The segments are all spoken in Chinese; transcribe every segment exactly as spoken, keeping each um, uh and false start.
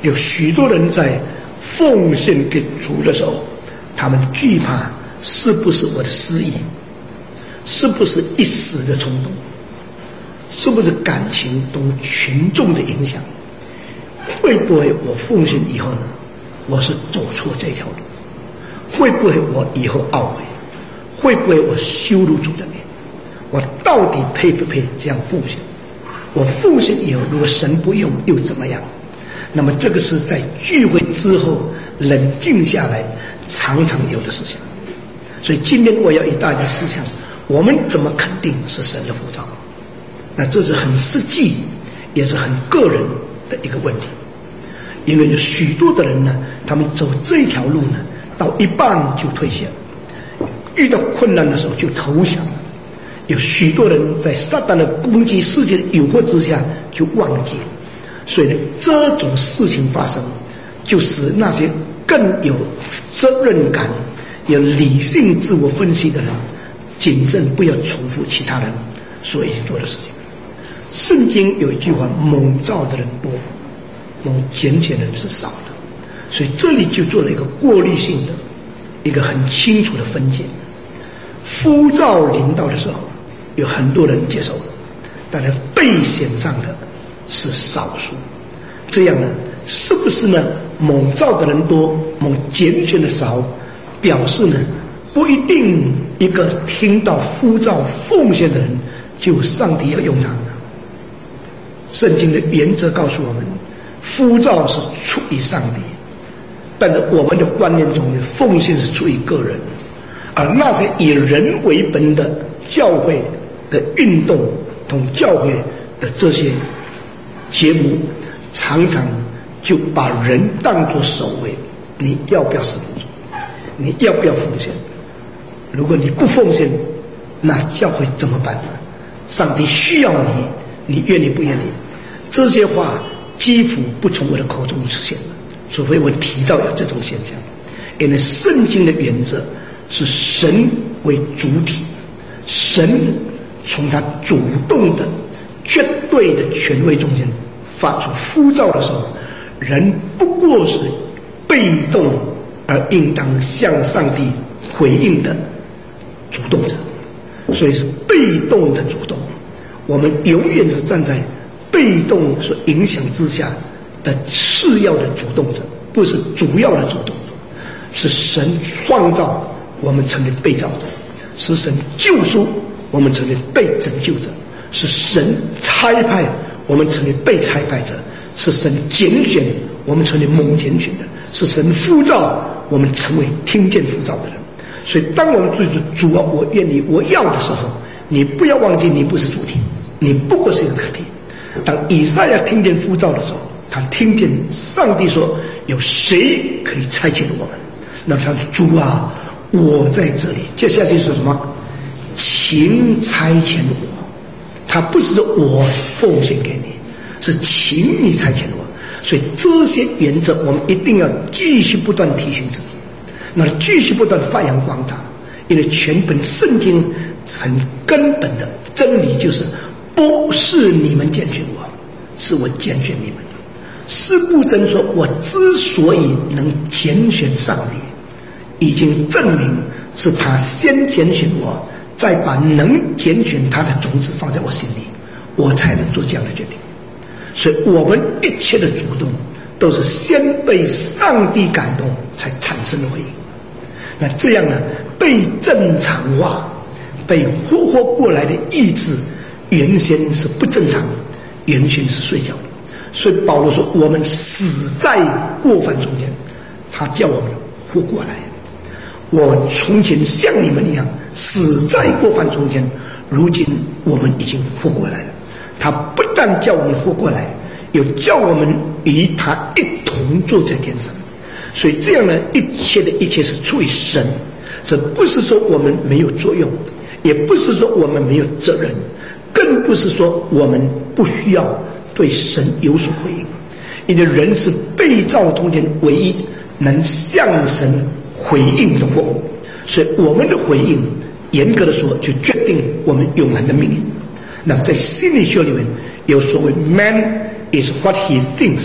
有许多人在奉献给主的时候，他们惧怕是不是我的私意，是不是一时的冲动，是不是感情同群众的影响，会不会我奉献以后呢，我是走错这条路，会不会我以后懊悔，会不会我羞辱主的面，我到底配不配这样奉献，我奉献以后如果神不用又怎么样。那么这个是在聚会之后冷静下来常常有的事情。所以今天我要与大家思想，我们怎么肯定是神的呼召，那这是很实际也是很个人的一个问题。因为有许多的人呢，他们走这条路呢，到一半就退下，遇到困难的时候就投降了。有许多人在撒旦的攻击世界的诱惑之下就忘记了。所以呢，这种事情发生，就使那些更有责任感、有理性自我分析的人，谨慎不要重复其他人所已经做的事情。圣经有一句话：蒙召的人多，蒙拣选的人是少的。所以这里就做了一个过滤性的、一个很清楚的分界。呼召临到的时候，有很多人接受了，但是被选上的是少数。这样呢，是不是呢？蒙召的人多，蒙拣选的少，表示呢，不一定一个听到呼召奉献的人，就上帝要用他呢。圣经的原则告诉我们，呼召是出于上帝，但是我们的观念中，奉献是出于个人，而那些以人为本的教会的运动同教会的这些节目，常常就把人当作首位。你要不要侍奉主？你要不要奉献？如果你不奉献，那教会怎么办呢？上帝需要你，你愿意不愿意？这些话几乎不从我的口中出现了，除非我提到有这种现象。因为圣经的原则是神为主体，神从他主动的绝对的权威中间发出呼召的时候，人不过是被动而应当向上帝回应的主动者。所以是被动的主动，我们永远是站在被动所影响之下的次要的主动者，不是主要的主动者。是神创造我们成为被造者，是神救赎我们成为被拯救者，是神差派我们成为被差派者，是神拣选我们成为蒙拣选的，是神呼召我们成为听见呼召的人。所以当我们对主啊，我愿意我要的时候，你不要忘记你不是主体，你不过是一个客体。当以赛亚听见呼召的时候，他听见上帝说有谁可以差遣我们，那么他说主啊，我在这里。接下去是什么？请差遣我。他不是说我奉献给你，是请你差遣我。所以这些原则我们一定要继续不断提醒自己，那继续不断发扬光大。因为全本圣经很根本的真理就是，不是你们拣选我，是我拣选你们。司布真说，我之所以能拣选上帝，已经证明是他先拣选我，再把能拣选他的种子放在我心里，我才能做这样的决定。所以我们一切的主动都是先被上帝感动才产生的回应。那这样呢，被正常化、被活活过来的意志，原先是不正常，原先是睡觉的。所以保罗说，我们死在过犯中间，他叫我们活过来。我从前像你们一样死在过犯中间，如今我们已经活过来了。他不但叫我们活过来，又叫我们与他一同坐在天上。所以这样呢，一切的一切是出于神。这不是说我们没有作用，也不是说我们没有责任，更不是说我们不需要对神有所回应。因为人是被造中间唯一能向神回应的货物，所以我们的回应严格的说就决定我们永恒的命运。那在心理学里面有所谓 man is what he thinks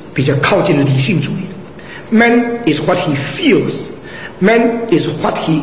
比较靠近理性主义的。Man is what he feels. Man is what he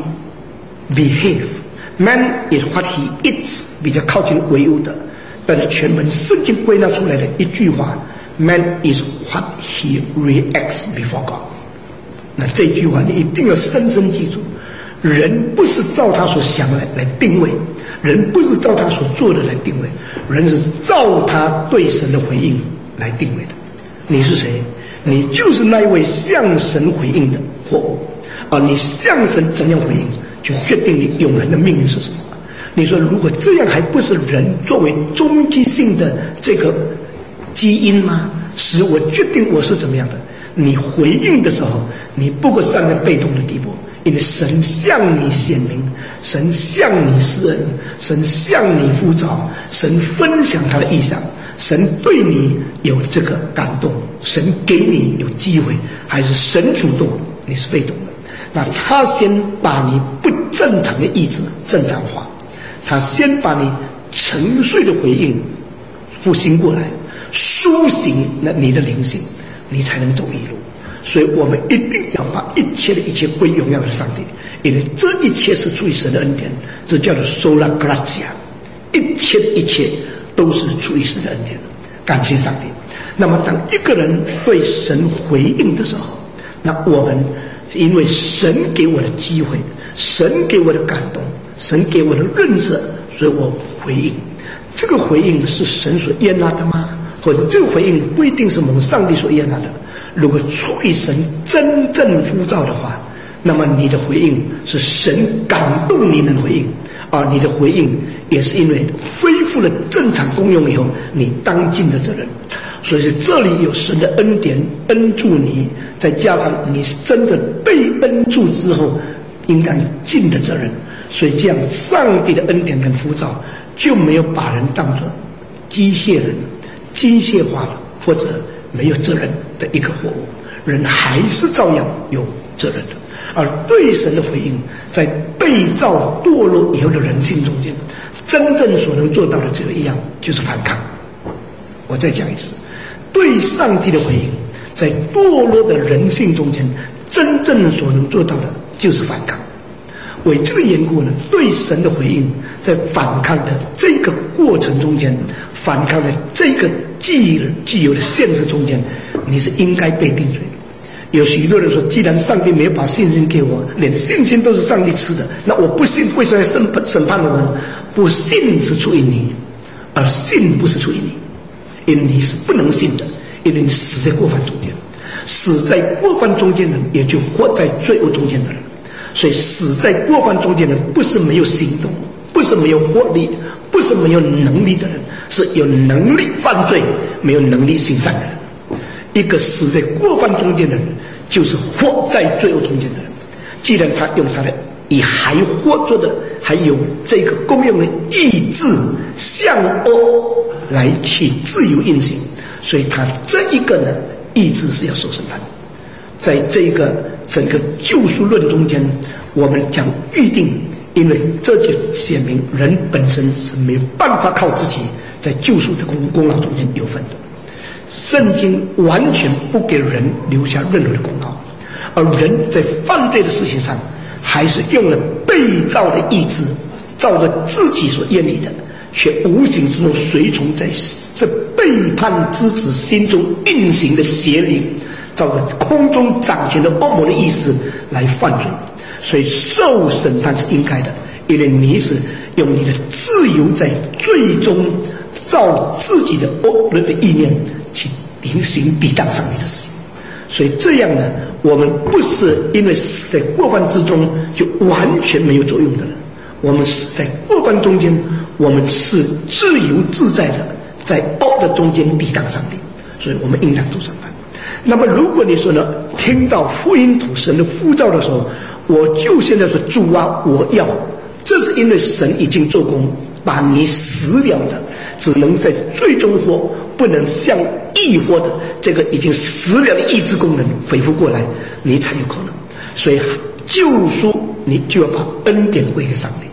behaves. Man is what he eats. 比较靠近唯物的。但是全本圣经归纳出来的一句话 ：Man is what he reacts before God。那这句话你一定要深深记住。人不是照他所想来来定位，人不是照他所做的来定位，人是照他对神的回应来定位的。你是谁？你就是那一位向神回应的货物啊！你向神怎样回应，就决定你永恒的命运是什么。你说，如果这样还不是人作为终极性的这个基因吗？使我决定我是怎么样的？你回应的时候，你不过站在被动的地步。因为神向你显明，神向你施恩，神向你呼召，神分享他的意向，神对你有这个感动，神给你有机会，还是神主动，你是被动的。那他先把你不正常的意志正常化，他先把你沉睡的回应复兴过来，苏醒了你的灵性，你才能走一路。所以我们一定要把一切的一切归荣耀给上帝，因为这一切是出于神的恩典，这叫做 sola gratia， 一切的一切都是出于神的恩典，感谢上帝。那么当一个人对神回应的时候，那我们因为神给我的机会，神给我的感动，神给我的认识，所以我回应。这个回应是神所悦纳的吗？或者这个回应不一定是我们上帝所悦纳的？如果出于神真正呼召的话，那么你的回应是神感动你能回应，而你的回应也是因为恢复了正常功用以后你当尽的责任。所以这里有神的恩典恩助你，再加上你真的被恩助之后应该尽的责任，所以这样上帝的恩典跟呼召就没有把人当作机械人、机械化了或者没有责任的一个货物，人还是照样有责任的。而对神的回应，在被造堕落以后的人性中间，真正所能做到的只有一样，就是反抗。我再讲一次，对上帝的回应，在堕落的人性中间，真正所能做到的就是反抗。为这个缘故呢，对神的回应，在反抗的这个过程中间，反抗的这个既既有的限制中间，你是应该被定罪的。有许多人说，既然上帝没有把信心给我，连信心都是上帝赐的，那我不信为什么要审判审判我呢？不信是出于你，而信不是出于你，因为你是不能信的，因为你死在过犯中间，死在过犯中间的人，也就活在罪恶中间的人。所以死在过犯中间的人，不是没有行动，不是没有活力，不是没有能力的人，是有能力犯罪，没有能力行善的人。一个死在过犯中间的人，就是活在罪恶中间的人。既然他用他的以还活着的还有这个公用的意志向恶来去自由运行，所以他这一个呢意志是要受审判。在这个整个救赎论中间，我们讲预定，因为这就显明人本身是没有办法靠自己在救赎的功功劳中间有份的。圣经完全不给人留下任何的功劳，而人在犯罪的事情上，还是用了被造的意志，照着自己所愿意的，却无形之中随从在这背叛之子心中运行的邪灵，照着空中掌权的恶魔的意思来犯罪。所以受审判是应该的，因为你是用你的自由在最终照自己的恶人的意念去临行抵挡上帝的事情。所以这样呢，我们不是因为死在过犯之中就完全没有作用的人，我们死在过犯中间，我们是自由自在的在恶的中间抵挡上帝，所以我们应当都审判。那么如果你说呢，听到福音土神的呼召的时候，我就现在说主啊我要，这是因为神已经做工，把你死了的只能在最终活，不能像义活的这个已经死了的意志功能恢复过来，你才有可能。所以救赎你就要把恩典归给上帝，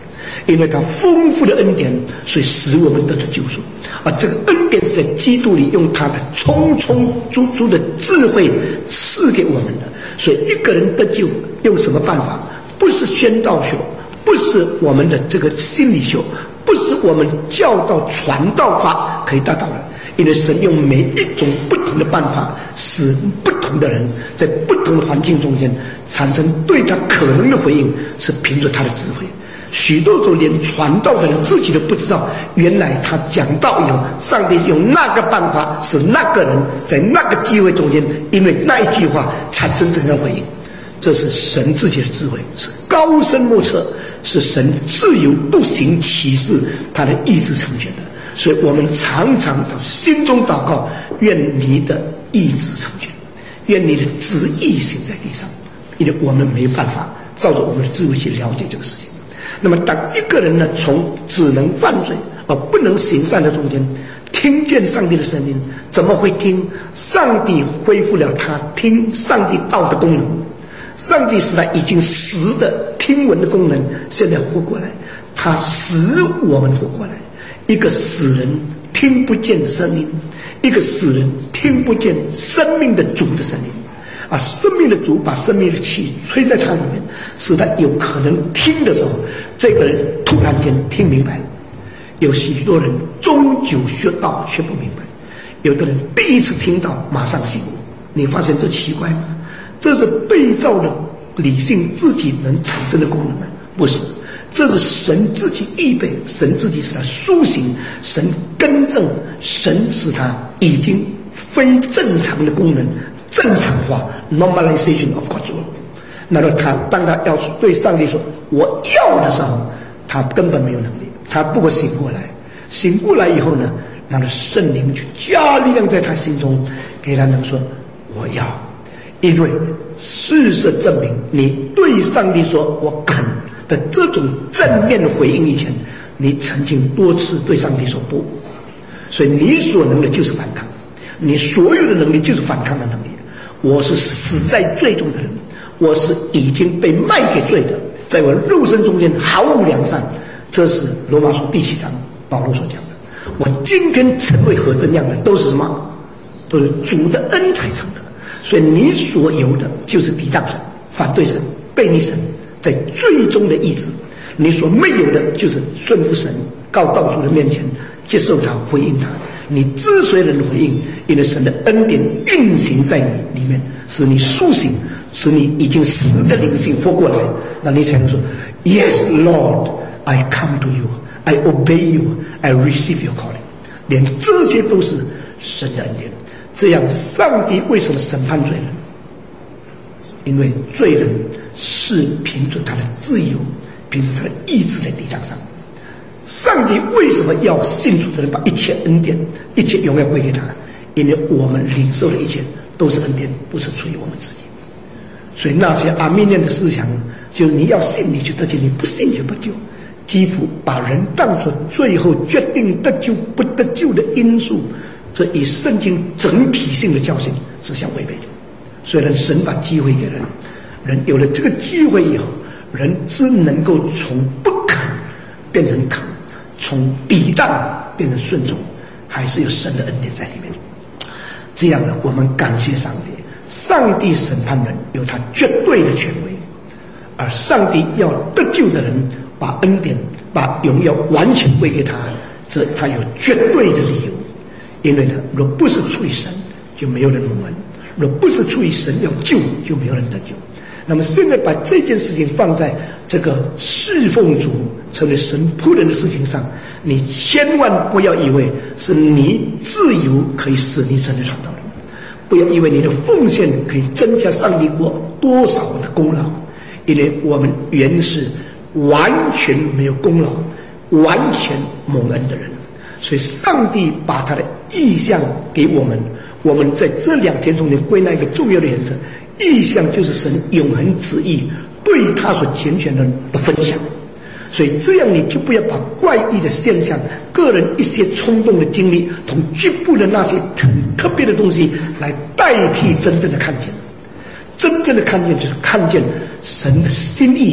因为他丰富的恩典，所以使我们得着救赎。而这个恩典是在基督里用他的充充足足的智慧赐给我们的。所以一个人得救用什么办法？不是宣道学，不是我们的这个心理学，不是我们教导传道法可以达到的。因为神用每一种不同的办法，使不同的人在不同的环境中间产生对他可能的回应，是凭着他的智慧。许多时候连传道的人自己都不知道，原来他讲道以后，上帝用那个办法使那个人在那个机会中间，因为那一句话产生这样的回应。这是神自己的智慧，是高深莫测，是神自由独行其事，他的意志成全的。所以我们常常到心中祷告，愿你的意志成全，愿你的旨意行在地上。因为我们没有办法照着我们的智慧去了解这个事情。那么当一个人呢，从只能犯罪而不能行善的中间听见上帝的声音，怎么会听？上帝恢复了他听上帝道的功能，上帝使他已经死的听闻的功能现在活过来，他使我们活过来。一个死人听不见声音，一个死人听不见生命的主的声音，而生命的主把生命的气吹在他里面，使他有可能听的时候，这个人突然间听明白。有许多人终究学道却不明白，有的人第一次听到马上醒悟。你发现这奇怪吗？这是被造的理性自己能产生的功能吗？不是，这是神自己预备，神自己使他苏醒，神更正，神使他已经非正常的功能正常化 normalization of God's will。 那么他当他要对上帝说我要的时候，他根本没有能力，他不过醒过来，醒过来以后呢，让圣灵去加力量在他心中，给他能说我要。因为事实证明，你对上帝说我肯的这种正面的回应以前，你曾经多次对上帝说不，所以你所能的就是反抗，你所有的能力就是反抗的能力。我是死在罪中的人，我是已经被卖给罪的，在我肉身中间毫无良善。这是罗马书第七章保罗所讲的。我今天成为何等样的，都是什么？都是主的恩才成的。所以你所有的就是抵挡神、反对神、背逆神，在最终的意志。你所没有的就是顺服神，告到主的面前，接受他，回应他。你之所以能回应，因为神的恩典运行在你里面，使你苏醒，使你已经死的灵性活过来，那你才能说 Yes Lord, I come to you, I obey you, I receive your calling。 连这些都是神的恩典。这样上帝为什么审判罪人？因为罪人是凭着他的自由，凭着他的意志在地上上。上帝为什么要信主的人把一切恩典、一切荣耀归给他？因为我们领受的一切都是恩典，不是出于我们自己。所以那些阿密念的思想，就是你要信你就得救，你不信就不救，几乎把人当作最后决定得救不得救的因素。这与圣经整体性的教训是相违背的。虽然神把机会给人，人有了这个机会以后，人只能够从不肯变成肯，从抵挡变成顺从，还是有神的恩典在里面。这样呢，我们感谢上帝，上帝审判人有他绝对的权威，而上帝要得救的人把恩典、把荣耀完全归给他，这他有绝对的理由。因为呢，若不是出于神，就没有人蒙恩；若不是出于神要救，就没有人得救。那么现在把这件事情放在这个侍奉主、成为神仆人的事情上，你千万不要以为是你自由可以使你成为传道人，不要以为你的奉献可以增加上帝国多少的功劳，因为我们原是完全没有功劳、完全蒙恩的人。所以上帝把他的意象给我们，我们在这两天中间归纳一个重要的原则：意象就是神永恒旨意对他所拣选人的分享。所以这样你就不要把怪异的现象、个人一些冲动的经历同局部的那些很特别的东西来代替真正的看见。真正的看见就是看见神的心意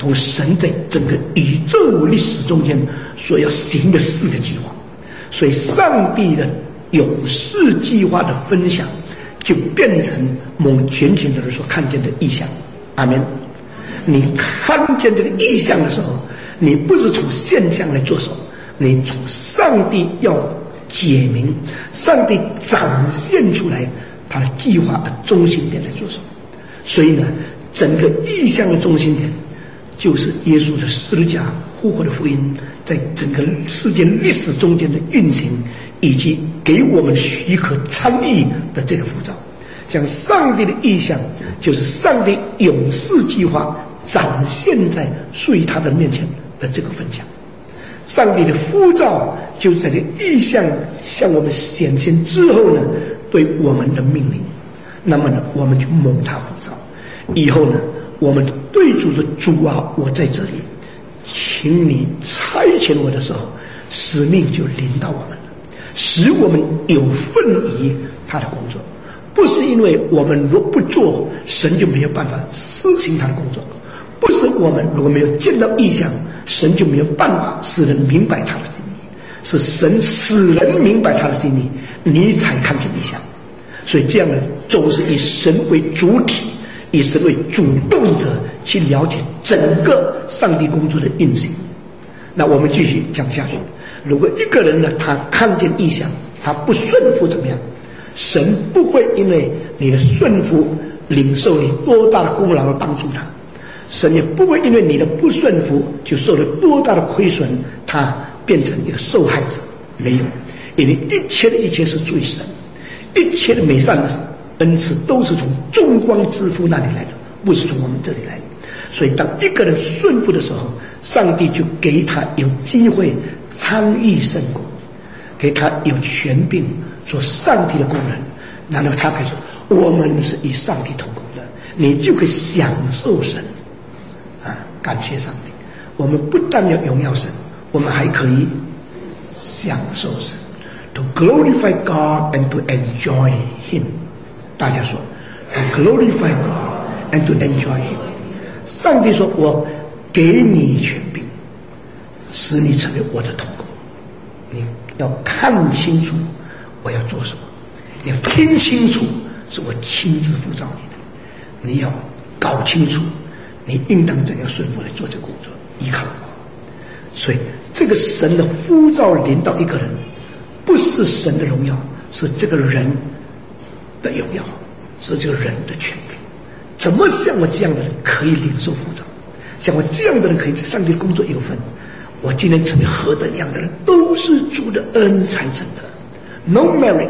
同神在整个宇宙历史中间所要行的四个计划。所以上帝的永世计划的分享就变成我们全群的人所看见的意象。阿们。你看见这个意象的时候，你不是从现象来着手，你从上帝要解明，上帝展现出来他的计划的中心点来着手。所以呢，整个意象的中心点就是耶稣的十字架复活的福音在整个世界历史中间的运行，以及给我们许可参与的这个符照。讲上帝的意象就是上帝永世计划展现在属于他的面前的这个分享。上帝的呼召就在这意象向我们显现之后呢，对我们的命令。那么呢，我们就蒙他呼召。以后呢，我们对主说：“主啊，我在这里，请你差遣我的时候，使命就临到我们了，使我们有份于他的工作。不是因为我们若不做，神就没有办法施行他的工作；不是我们如果没有见到异象，神就没有办法使人明白他的心意。是神使人明白他的心意，你才看见异象。所以这样呢，总是以神为主体，以神为主动者去了解整个上帝工作的运行。那我们继续讲下去。如果一个人呢，他看见异象，他不顺服怎么样？神不会因为你的顺服领受你多大的功劳而帮助他，神也不会因为你的不顺服就受了多大的亏损，他变成一个受害者。没有，因为一切的一切是出于神，一切的美善的恩赐都是从众光之父那里来的，不是从我们这里来的。所以当一个人顺服的时候，上帝就给他有机会参与圣工，给他有权柄做上帝的工人。然后他可以说我们是与上帝同工的，你就可以享受神啊！感谢上帝，我们不但要荣耀神，我们还可以享受神。 To glorify God and to enjoy Him。 大家说 To glorify God and to enjoy Him。 上帝说我给你权柄，使你成为我的同工。你要看清楚我要做什么，你要听清楚是我亲自呼召你的，你要搞清楚你应当怎样顺服来做这个工作，依靠我。所以这个神的呼召临到一个人，不是神的荣耀，是这个人的荣耀，是这个人的权柄。怎么像我这样的人可以领受呼召？像我这样的人可以在上帝的工作有份？我今天成为何等样的人，都是主的恩才成的。No merit,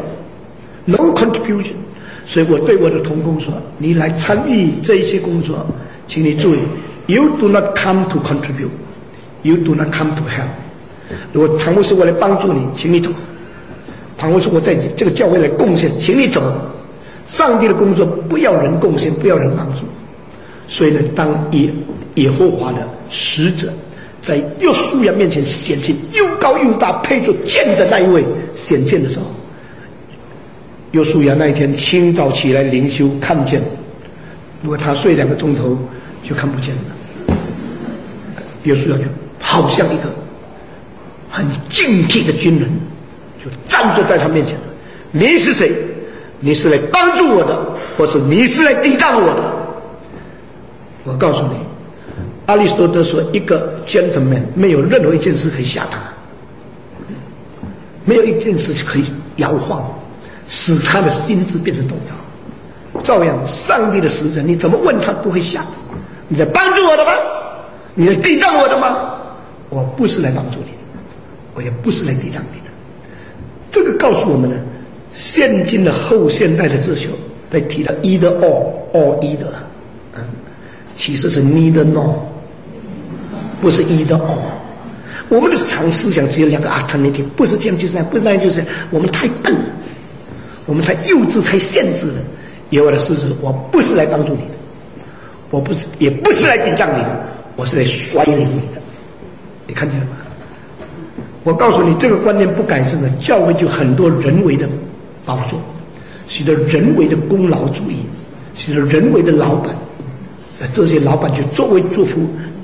no contribution。所以我对我的同工说：你来参与这一些工作，请你注意 ，You do not come to contribute, you do not come to help。如果倘若是我来帮助你，请你走；倘若是我在你这个教会来贡献，请你走。上帝的工作不要人贡献，不要人帮助。所以呢，当耶耶和华的使者在约书亚面前显现，又高又大，配着剑的那一位显现的时候，约书亚那一天清早起来灵修看见，如果他睡两个钟头就看不见了。约书亚就好像一个很敬佩的军人，就站坐在他面前。你是谁？你是来帮助我的，或是你是来抵挡我的？我告诉你，阿里斯多德说，一个 gentleman 没有任何一件事可以吓他，没有一件事可以摇晃，使他的心智变成动摇。照样，上帝的使者，你怎么问他不会吓？你在帮助我的吗？你来抵挡我的吗？我不是来帮助你的，我也不是来抵挡你的。这个告诉我们呢，现今的后现代的哲学在提到 either or or either， 嗯，其实是 neither nor， 不是 either or。我们的常思想只有两个 alternative， 不是这样就是那样，不是那样就是那样。我们太笨了，我们太幼稚，太限制了。耶和华的使者，我不是来帮助你的，我不是，也不是来抵挡你的，我是来率领你的。你看见了吗？我告诉你，这个观念不改正了，教会就很多人为的宝座，许多人为的功劳主义，许多人为的老板，这些老板就作威作福，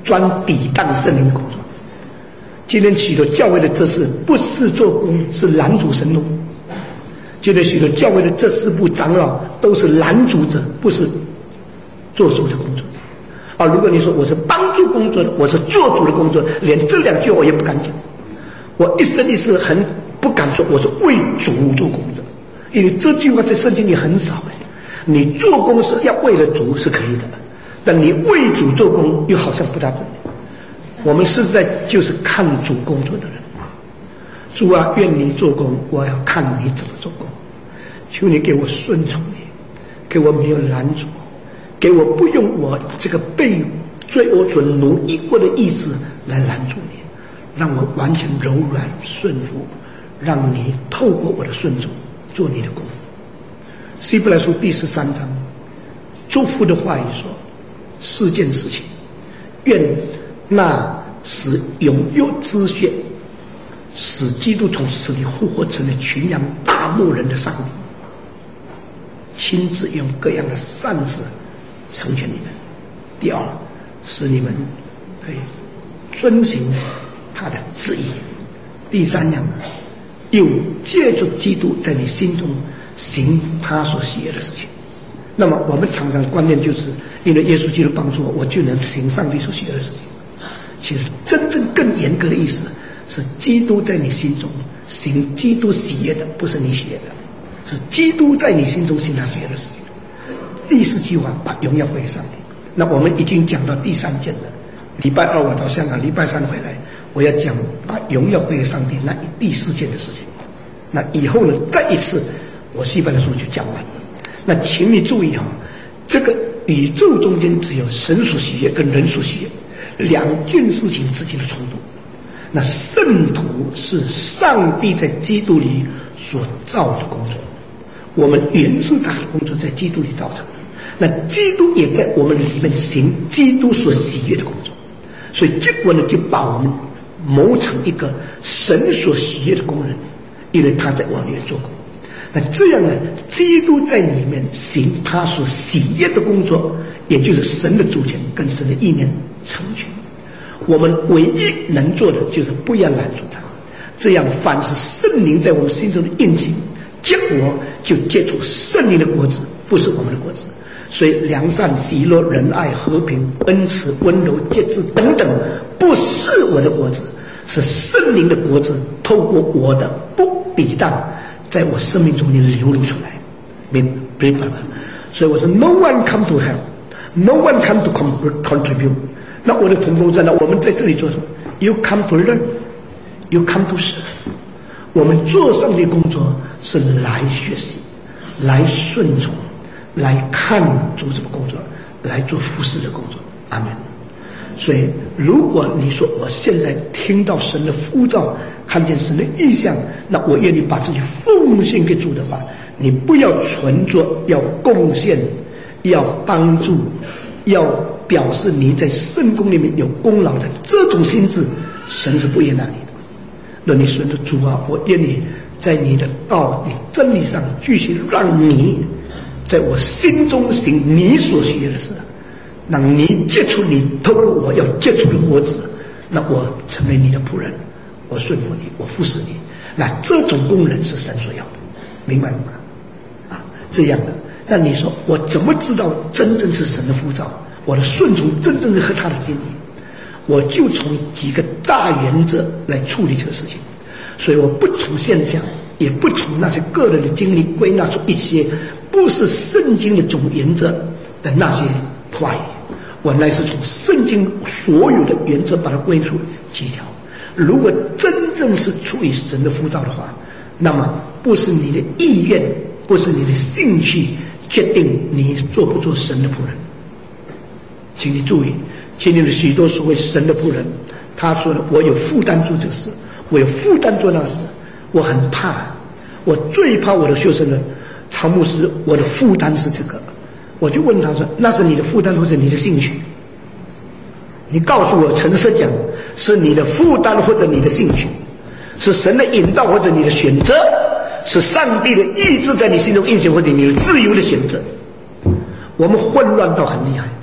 专抵挡圣灵的工作。今天许多教会的执事不是做工，是拦阻神农。今天许多教会的执事部长老都是拦阻者，不是做主的工作。啊，如果你说我是帮助工作的，我是做主的工作，连这两句我也不敢讲。我一生一世很不敢说我是为主做工的，因为这句话在圣经里很少哎。你做工是要为了主是可以的，但你为主做工又好像不大对。我们实在就是看主工作的人。主啊，愿你做工，我要看你怎么做工。求你给我顺从你，给我没有拦阻，给我不用我这个被罪恶所奴役过的意志来拦住你，让我完全柔软顺服，让你透过我的顺从做你的工。希伯来书第十三章祝福的话语说，四件事情，愿那使永有之血使基督从死里复活成了群羊大牧人的上帝，亲自用各样的善事成全你们。第二，使你们可以遵行他的旨意。第三样呢，又借助基督在你心中行他所喜悦的事情。那么我们常常观念就是，因为耶稣基督帮助我，我就能行上帝所喜悦的事情。其实真正更严格的意思是，基督在你心中行基督喜悦的，不是你喜悦的，是基督在你心中行他喜悦的事情。第四句话，把荣耀归给上帝。那我们已经讲到第三件了。礼拜二我到香港，礼拜三回来，我要讲把荣耀归给上帝那第四件的事情。那以后呢，再一次我希伯来书就讲完了。那请你注意哈、哦，这个宇宙中间只有神所喜悦跟人所喜悦两件事情之间的冲突。那圣徒是上帝在基督里所造的工作，我们原是他的工作在基督里造成的。那基督也在我们里面行基督所喜悦的工作，所以结果呢，就把我们谋成一个神所喜悦的工人，因为他在我们里面做工。那这样呢，基督在里面行他所喜悦的工作，也就是神的主权跟神的意念成全。我们唯一能做的就是不要拦住他，这样凡是圣灵在我们心中的运行，结果就结出圣灵的果子，不是我们的果子。所以良善、喜乐、仁爱、和平、恩慈、温柔、节制等等，不是我的果子，是圣灵的果子，透过我的不抵挡，在我生命中间流露出来，明白吗？所以我说 ，No one come to help, no one come to contribute。那我的同工在那，我们在这里做什么 ？You come to learn, you come to serve。我们做上帝工作是来学习，来顺从。来看主怎么工作，来做服侍的工作。阿们。所以如果你说我现在听到神的呼召，看见神的意象，那我愿意把自己奉献给主的话，你不要纯做要贡献，要帮助，要表示你在圣工里面有功劳的这种心智，神是不悦纳你的。那你说的主啊，我愿意在你的道理真理上继续让你在我心中行你所喜悦的事，让你结出你透过我要结出的果子，那我成为你的仆人，我顺服你，我服侍你。那这种工人是神所要的，明白吗？啊，这样的。那你说我怎么知道真正是神的呼召？我的顺从真正是和他的经历，我就从几个大原则来处理这个事情。所以我不从现象，也不从那些个人的经历归纳出一些不是圣经的总原则的那些话语，我乃是从圣经所有的原则把它归出几条。如果真正是出于神的呼召的话，那么不是你的意愿，不是你的兴趣决定你做不做神的仆人。请你注意，今天的许多所谓神的仆人，他说了，我有负担做这个事，我有负担做那个事，我很怕，我最怕我的学生人曹牧师，我的负担是这个。我就问他说，那是你的负担或者你的兴趣？你告诉我，诚实讲，是你的负担或者你的兴趣？是神的引导或者你的选择？是上帝的意志在你心中运行或者你的自由的选择？我们混乱到很厉害，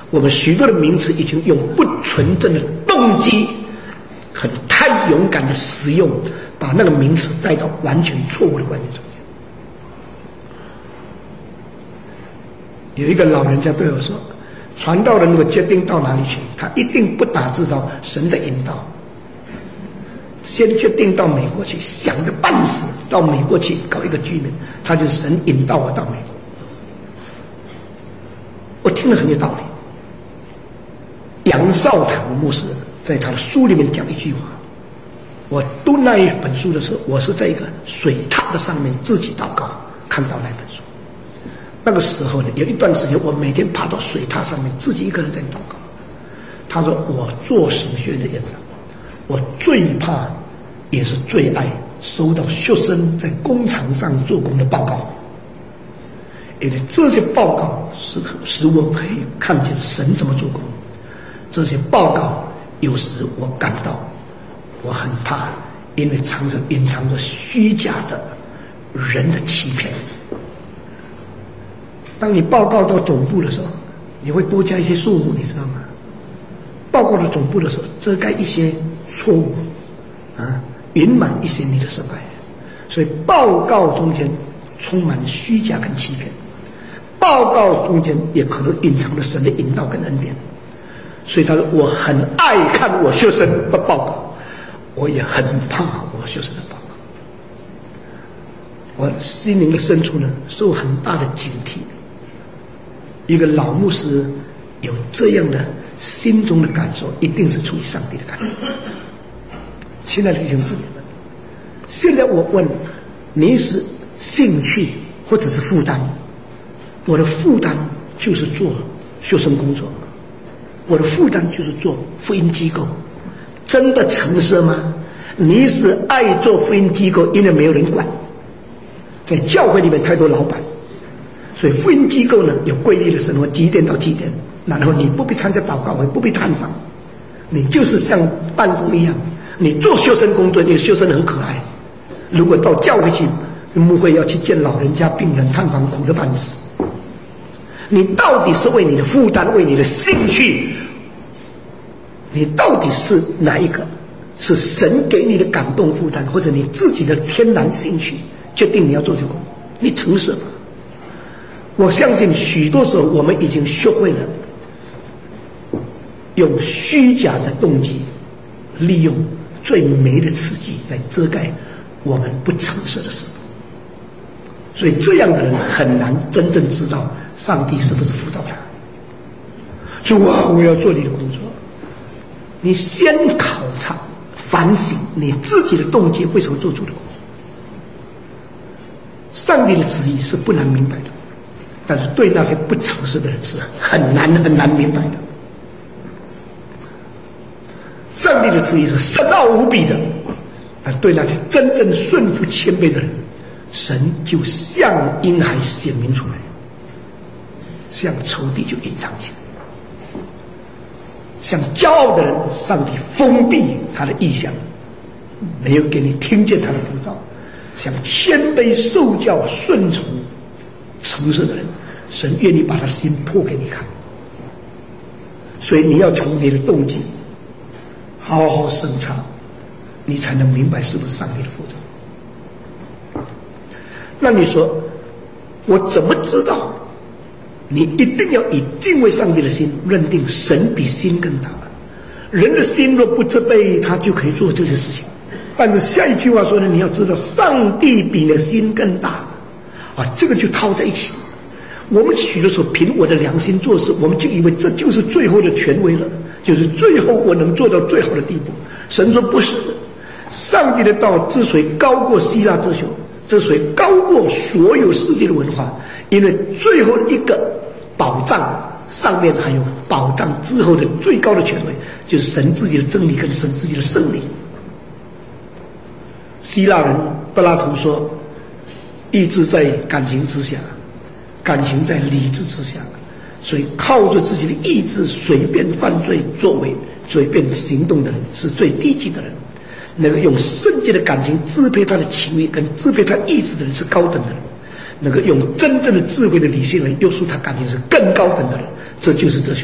我们许多的名词已经用不纯正的动机，很太勇敢的使用，把那个名词带到完全错误的观念中间。有一个老人家对我说，传道人如果决定到哪里去，他一定不打自招神的引导，先决定到美国去，想个半死到美国去搞一个居民，他就神引导我到美国。我听了很有道理。杨少堂牧师在他的书里面讲一句话，我读那一本书的时候，我是在一个水塔的上面自己祷告看到那本书。那个时候呢，有一段时间我每天爬到水塔上面自己一个人在祷告。他说，我做神学院的院长，我最怕也是最爱收到学生在工厂上做工的报告，因为这些报告是使我可以看见神怎么做工。这些报告有时我感到我很怕，因为藏着隐藏着虚假的人的欺骗。当你报告到总部的时候，你会多加一些数目，你知道吗？报告到总部的时候，遮盖一些错误啊，圆满一些你的失败。所以报告中间充满虚假跟欺骗，报告中间也可能隐藏了神的引导跟恩典。所以他说，我很爱看我学生的报告，我也很怕我学生的报告。我心灵的深处呢，受很大的警惕。一个老牧师有这样的心中的感受，一定是出于上帝的感动。亲爱的弟兄姊妹们，现在我问你，是兴趣或者是负担？我的负担就是做学生工作，我的负担就是做福音机构。真的诚实吗？你是爱做福音机构，因为没有人管，在教会里面太多老板，所以福音机构呢有规律的生活，几点到几点，然后你不必参加祷告会，不必探访，你就是像办公一样。你做学生工作，你的学生很可爱。如果到教会去，牧会要去见老人家、病人探访，苦得半死。你到底是为你的负担，为你的兴趣？你到底是哪一个？是神给你的感动负担，或者你自己的天然兴趣决定你要做这个工作？你诚实吗？我相信许多时候我们已经学会了用虚假的动机，利用最美的刺激来遮盖我们不诚实的事。所以这样的人很难真正知道上帝是不是辅导他。主啊，我要做你的工作。你先考察反省你自己的动机，为什么做主的工作。上帝的旨意是不难明白的，但是对那些不诚实的人是很难很难明白的。上帝的旨意是深奥无比的，但对那些真正顺服谦卑的人，神就向婴孩显明出来，向仇敌就隐藏起来。向骄傲的人，上帝封闭他的意象，没有给你听见他的呼召。向谦卑受教顺从诚实的人，神愿意把他心破给你看。所以你要从你的动机好好审查，你才能明白是不是上帝的呼召。那你说我怎么知道？你一定要以敬畏上帝的心认定神比心更大。人的心若不自卑，他就可以做这些事情。但是下一句话说呢，你要知道上帝比你的心更大啊，这个就套在一起。我们许多时候凭我的良心做事，我们就以为这就是最后的权威了，就是最后我能做到最好的地步。神说不是，上帝的道之所以高过希腊哲学，之所以高过所有世界的文化，因为最后一个保障上面还有保障之后的最高的权威，就是神自己的真理跟神自己的圣灵。希腊人柏拉图说，意志在感情之下，感情在理智之下，所以靠着自己的意志随便犯罪作为、随便行动的人是最低级的人。那个用圣洁的感情支配他的情欲跟支配他意志的人是高等的人。那个用真正的智慧的理性来约束他感情是更高等的人。这就是哲学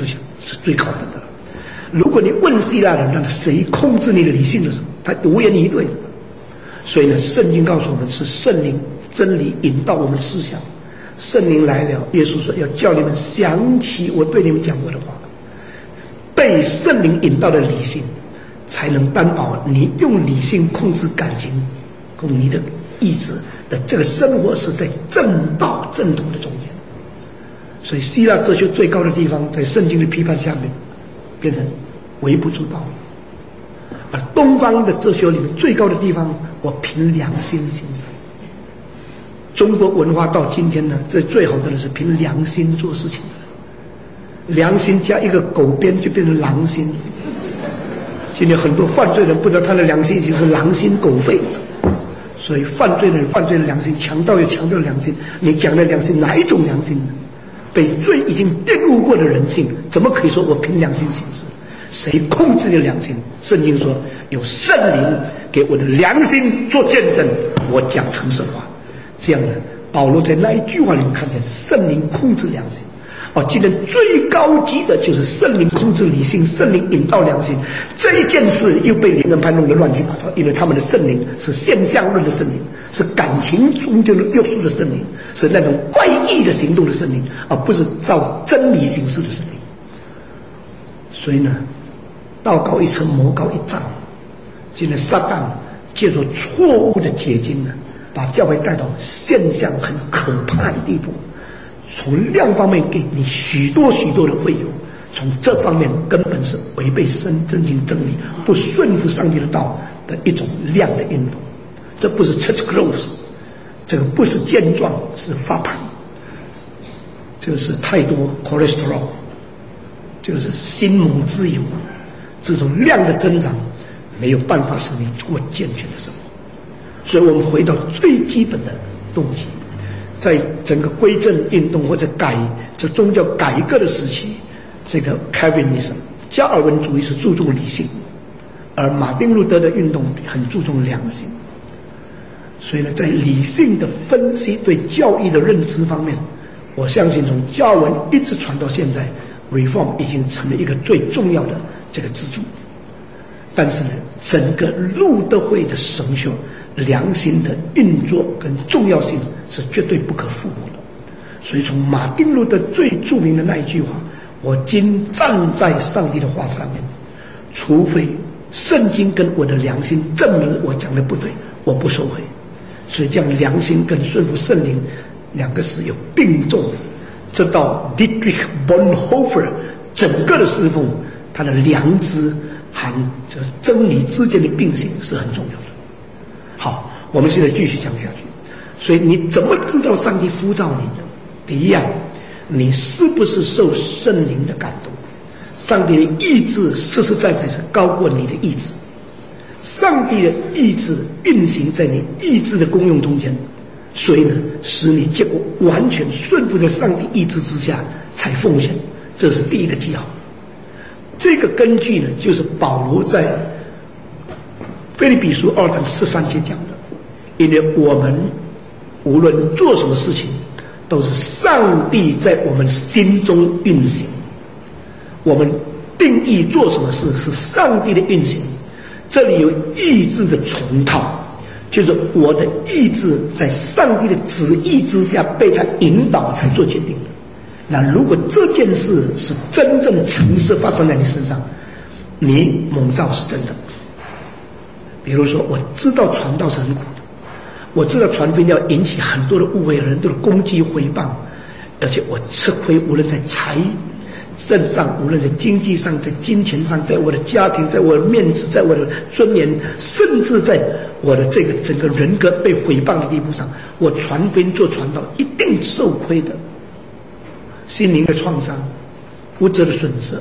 是最高等的了。如果你问希腊人，那谁控制你的理性的时候，他无言以对。所以呢，圣经告诉我们是圣灵真理引导我们思想，圣灵来了，耶稣说要叫你们想起我对你们讲过的话。被圣灵引导的理性，才能担保你用理性控制感情，控你的意志的这个生活是在正道正途的中间。所以希腊哲学最高的地方，在圣经的批判下面，变成微不足道。而东方的哲学里面最高的地方，我凭良心行事。中国文化到今天呢，这最好的是凭良心做事情的。良心加一个狗鞭就变成狼心。今天很多犯罪人不知道他的良心已经是狼心狗肺了。所以犯罪人犯罪的良心，强盗有强盗的良心。你讲的良心哪一种良心呢？被罪已经玷污过的人性，怎么可以说我凭良心行事？谁控制你的良心？圣经说有圣灵给我的良心做见证，我讲诚实话。这样呢，保罗在那一句话里面看见圣灵控制良心。哦，今天最高级的就是圣灵控制理性，圣灵引导良心。这一件事又被灵恩派弄得乱七八糟，因为他们的圣灵是现象论的圣灵，是感情中就能约束的圣灵，是那种怪异的行动的圣灵，而不是照真理行事的圣灵。所以呢，道高一尺，魔高一丈。今天撒旦借助错误的解经呢，把教会带到现象很可怕的地步。从量方面给你许多许多的会友，从这方面根本是违背圣真经真理，不顺服上帝的道的一种量的运动。这不是 church growth， 这个不是健壮，是发胖，这个是太多 cholesterol， 这个是心蒙自由。这种量的增长没有办法使你过健全的生活。所以我们回到最基本的动机。在整个归正运动或者改这宗教改革的时期，这个 Calvinism 加尔文主义是注重理性，而马丁路德的运动很注重良心。所以呢，在理性的分析对教义的认知方面，我相信从加尔文一直传到现在 ，Reform 已经成了一个最重要的这个支柱。但是呢，整个路德会的神学良心的运作跟重要性是绝对不可复活的。所以从马丁路德最著名的那一句话，我今站在上帝的话上面，除非圣经跟我的良心证明我讲的不对，我不收回。所以这样良心跟顺服圣灵两个是有并重。这到 Dietrich Bonhoeffer 整个的侍奉，他的良知和这个真理之间的并行是很重要的。好，我们现在继续讲下去。所以你怎么知道上帝呼召你呢？第一样，你是不是受圣灵的感动？上帝的意志实实在在是高过你的意志。上帝的意志运行在你意志的功用中间，所以呢，使你结果完全顺服在上帝意志之下才奉献，这是第一个记号。这个根据呢，就是保罗在腓立比书二章十三节讲的，因为我们无论做什么事情，都是上帝在我们心中运行。我们定义做什么事是上帝的运行，这里有意志的重套，就是我的意志在上帝的旨意之下被他引导才做决定的。那如果这件事是真正诚实发生在你身上，你蒙召是真的。比如说，我知道传道是很苦的，我知道传福音要引起很多的误会，人都的攻击诽谤，而且我吃亏，无论在财政上，无论在经济上，在金钱上，在我的家庭，在我的面子，在我的尊严，甚至在我的这个整个人格被诽谤的地步上，我传福音做传道一定受亏的。心灵的创伤，物质的损失，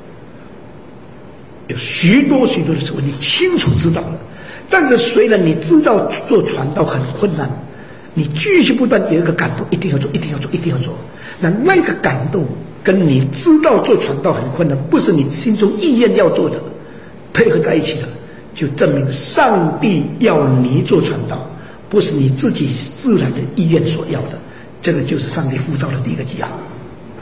有许多许多的时候你清楚知道了。但是虽然你知道做传道很困难，你继续不断有一个感动，一定要做，一定要做，一定要做。那那个感动跟你知道做传道很困难，不是你心中意愿要做的，配合在一起的，就证明上帝要你做传道，不是你自己自然的意愿所要的。这个就是上帝呼召的第一个记号。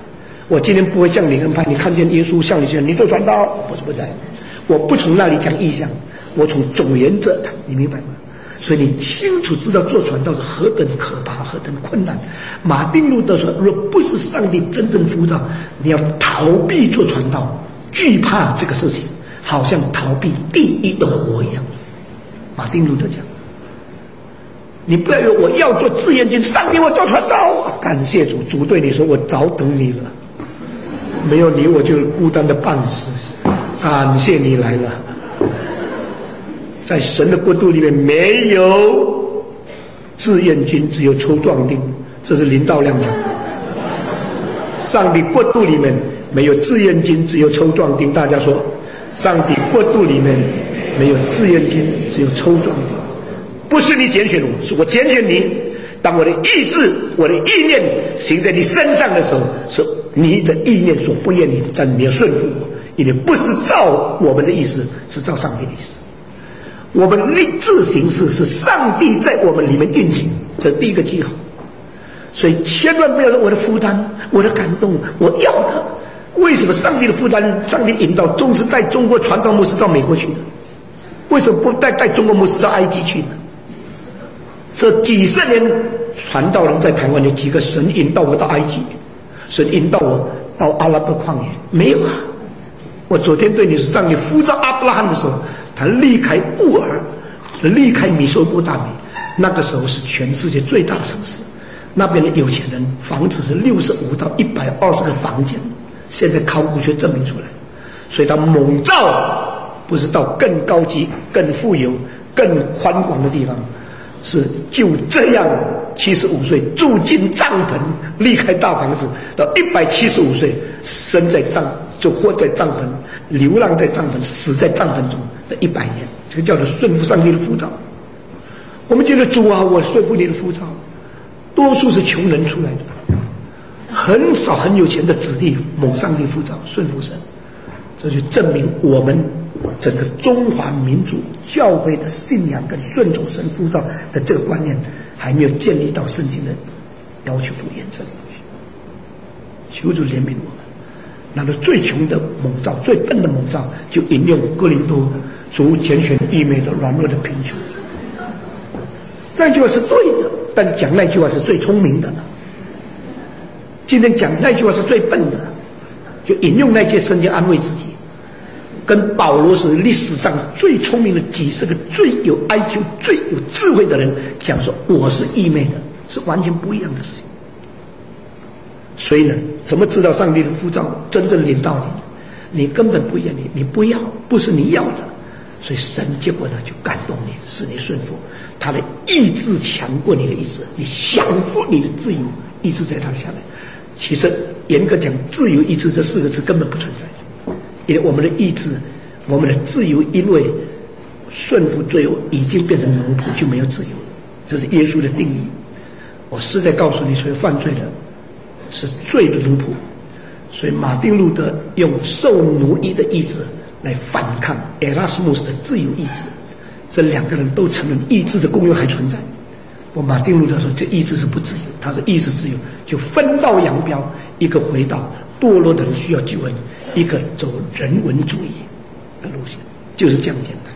我今天不会像灵恩派，你看见耶稣向你讲，你做传道，不是不在，我不从那里讲意象，我从总原则谈，你明白吗？所以你清楚知道做传道是何等可怕，何等困难。马丁路德说，若不是上帝真正呼召，你要逃避做传道，惧怕这个事情，好像逃避地狱的火一样。马丁路德讲，你不要以为我要做志愿军，上帝我做传道，感谢主，主对你说，我早等你了，没有你我就孤单的半死，感谢你来了。在神的国度里面没有志愿军，只有抽壮丁，这是林道亮讲的。上帝国度里面没有志愿军，只有抽壮丁。大家说，上帝国度里面没有志愿军，只有抽壮丁。不是你拣选我，是我拣选你。当我的意志、我的意念行在你身上的时候，是你的意念所不愿意的，但你要顺服我，因为不是照我们的意思，是照上帝的意思。我们立志行事是上帝在我们里面运行，这是第一个记号。所以千万不要说我的负担、我的感动、我要的。为什么上帝的负担、上帝引导总是带中国传道牧师到美国去呢？为什么不带带中国牧师到埃及去呢？这几十年传道人在台湾有几个神引导我到埃及，神引导我到阿拉伯旷野？没有啊！我昨天对你是上帝呼召阿伯拉罕的时候，他离开乌尔，离开米索波大米，那个时候是全世界最大的城市，那边的有钱人房子是六十五到一百二十个房间，现在考古学证明出来，所以他蒙召不是到更高级、更富有、更宽广的地方，是就这样七十五岁住进帐篷，离开大房子，到一百七十五岁生在帐就活在帐篷，流浪在帐篷，死在帐篷中的一百年，这个叫做顺服上帝的呼召。我们觉得主啊，我顺服你的呼召，多数是穷人出来的，很少很有钱的子弟蒙上帝呼召顺服神，这就证明我们整个中华民族教会的信仰跟顺从神呼召的这个观念还没有建立到圣经的要求跟原则里面。求主怜悯我们。那个最穷的蒙召，最笨的蒙召，就引用哥林多主拣选愚昧的、软弱的、贫穷。那句话是对的，但是讲那句话是最聪明的了。今天讲那句话是最笨的，就引用那些圣经安慰自己。跟保罗是历史上最聪明的几十个最有 I Q 最有智慧的人讲说我是愚昧的，是完全不一样的事情。所以呢，怎么知道上帝的呼召真正领到你？你根本不愿意，你不要，不是你要的，所以神结果呢就感动你，使你顺服，他的意志强过你的意志，你降服你的自由意志在他下来。其实严格讲，自由意志这四个字根本不存在，因为我们的意志，我们的自由，因为顺服罪恶已经变成奴仆，就没有自由了。这是耶稣的定义。我实在告诉你，所以犯罪的是罪的奴仆。所以马丁路德用受奴役的意志来反抗埃拉斯穆斯的自由意志，这两个人都承认意志的功用还存在。我马丁路德说这意志是不自由，他说意志自由就分道扬镳，一个回到堕落的人需要救恩，一个走人文主义的路线，就是这样简单。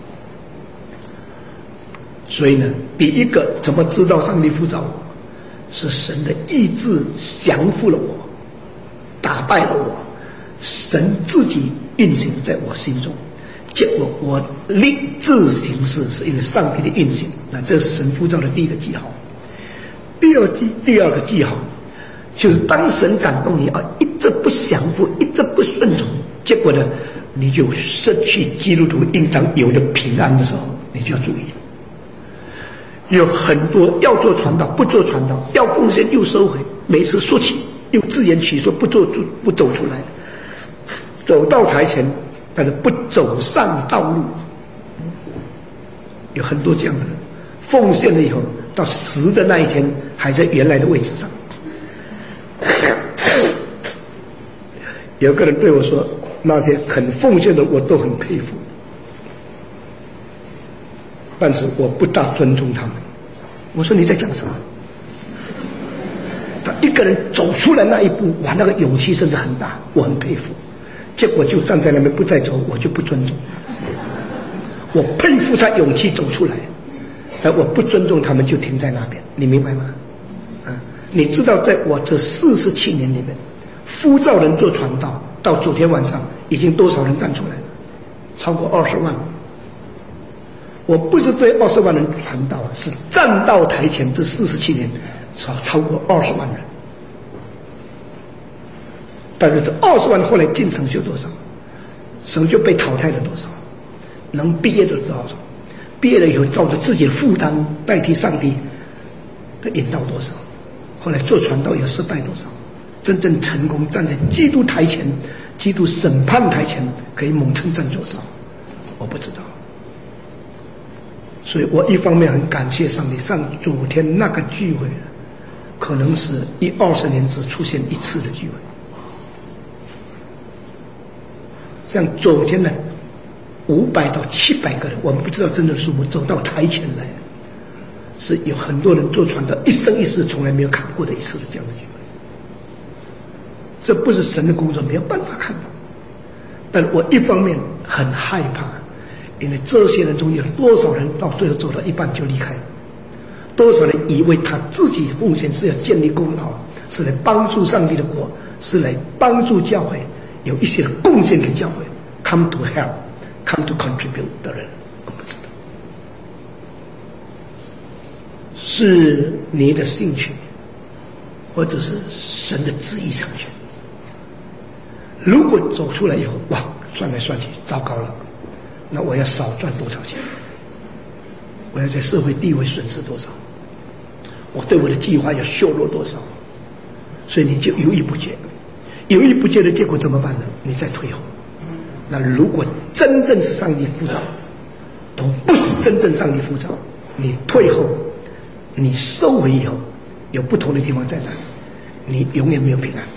所以呢，第一个怎么知道上帝呼召我，是神的意志降服了我，打败了我，神自己运行在我心中，结果我立志行事，是因为上帝的运行。那这是神呼召的第一个记号。第二记第二个记号就是当神感动你啊，一直不降服，一直不顺从，结果呢，你就失去基督徒应当有的平安的时候，你就要注意了。有很多要做传道不做传道，要奉献又收回，每次说起又自言其说，不做不走出来，走到台前但是不走上道路。有很多这样的人，奉献了以后到死的那一天还在原来的位置上。有个人对我说，那些肯奉献的我都很佩服，但是我不大尊重他们。我说你在讲什么？他一个人走出来那一步，哇，那个勇气真的很大，我很佩服。结果就站在那边不再走，我就不尊重。我佩服他勇气走出来，但我不尊重他们就停在那边，你明白吗？啊，你知道在我这四十七年里面，呼召人做传道，到昨天晚上已经多少人站出来了？超过二十万。我不是对二十万人传道，是站到台前这四十七年超超过二十万人。但是这二十万后来进神学多少？神学被淘汰了多少？能毕业的多少？毕业了以后照着自己的负担代替上帝的引导多少？后来做传道有失败多少？真正成功站在基督台前、基督审判台前可以猛称赞多少？我不知道。所以我一方面很感谢上帝，上昨天那个聚会可能是一二十年只出现一次的聚会。像昨天呢五百到七百个人，我们不知道真的数目，走到台前来，是有很多人做传道一生一世从来没有看过的一次的这样的聚会。这不是神的工作，没有办法看到。但我一方面很害怕，因为这些人中有多少人到最后走到一半就离开了，多少人以为他自己奉献是要建立功劳，是来帮助上帝的国，是来帮助教会，有一些人贡献给教会 come to help come to contribute 的人，我不知道是你的兴趣或者是神的旨意成全。如果走出来以后，哇，算来算去糟糕了，那我要少赚多少钱？我要在社会地位损失多少？我对我的计划要削弱多少？所以你就犹豫不决，犹豫不决的结果怎么办呢？你再退后。那如果真正是上帝呼召，都不是真正上帝呼召，你退后，你收回以后，有不同的地方在哪里？你永远没有平安。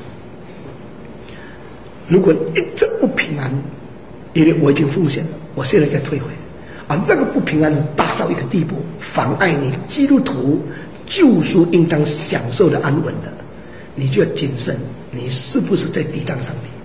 如果一直不平安，因为我已经奉献了，我现在再退回，而那个不平安大到一个地步，妨碍你基督徒救赎应当享受的安稳的，你就要谨慎，你是不是在抵挡上帝？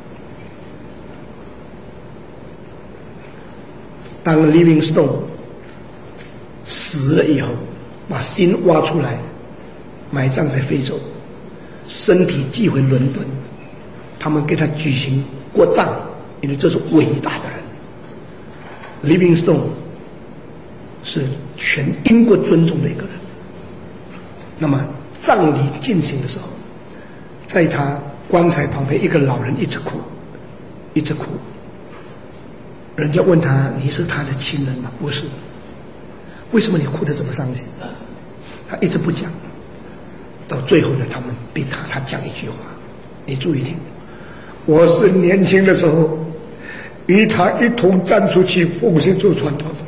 当 Livingstone 死了以后，把心挖出来，埋葬在非洲，身体寄回伦敦，他们给他举行国葬，因为这是伟大的人。Livingstone 是全英国尊重的一个人。那么葬礼进行的时候，在他棺材旁边，一个老人一直哭，一直哭。人家问他：“你是他的亲人吗？”不是。为什么你哭得这么伤心？他一直不讲。到最后呢，他们逼他，他讲一句话，你注意听：我是年轻的时候与他一同站出去奉献做传道的人。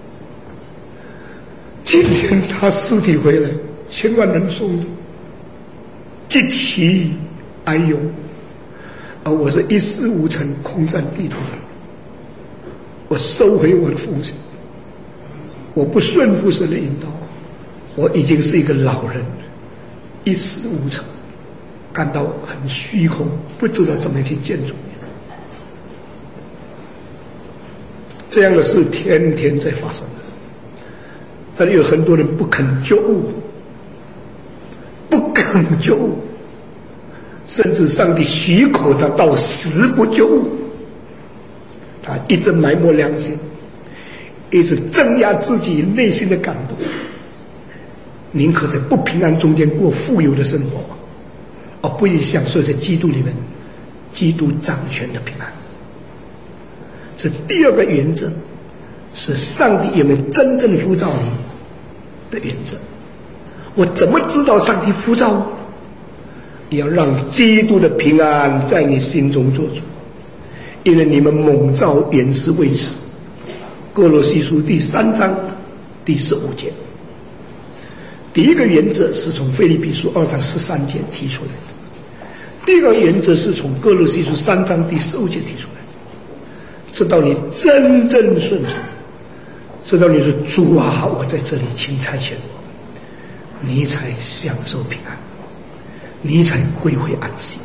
今天他尸体回来，千万人送走，极其哀忧，而我是一事无成、空占地图的人。我收回我的奉献，我不顺服神的引导，我已经是一个老人，一事无成，感到很虚空，不知道怎么去见主。这样的事天天在发生的，但有很多人不肯觉悟，不肯觉悟，甚至上帝许可他到死不觉悟。他一直埋没良心，一直镇压自己内心的感动，宁可在不平安中间过富有的生活，而不以享受在基督里面基督掌权的平安。这第二个原则是上帝有没有真正呼召你的原则。我怎么知道上帝呼召我？要让基督的平安在你心中做主，因为你们蒙召原是为此。歌罗西书第三章第十五节。第一个原则是从腓立比书二章十三节提出来的，第二个原则是从歌罗西书三章第十五节提出来的。直到你真正顺从，直到你说主啊，我在这里，请差遣我，你才享受平安。 你才归回安息。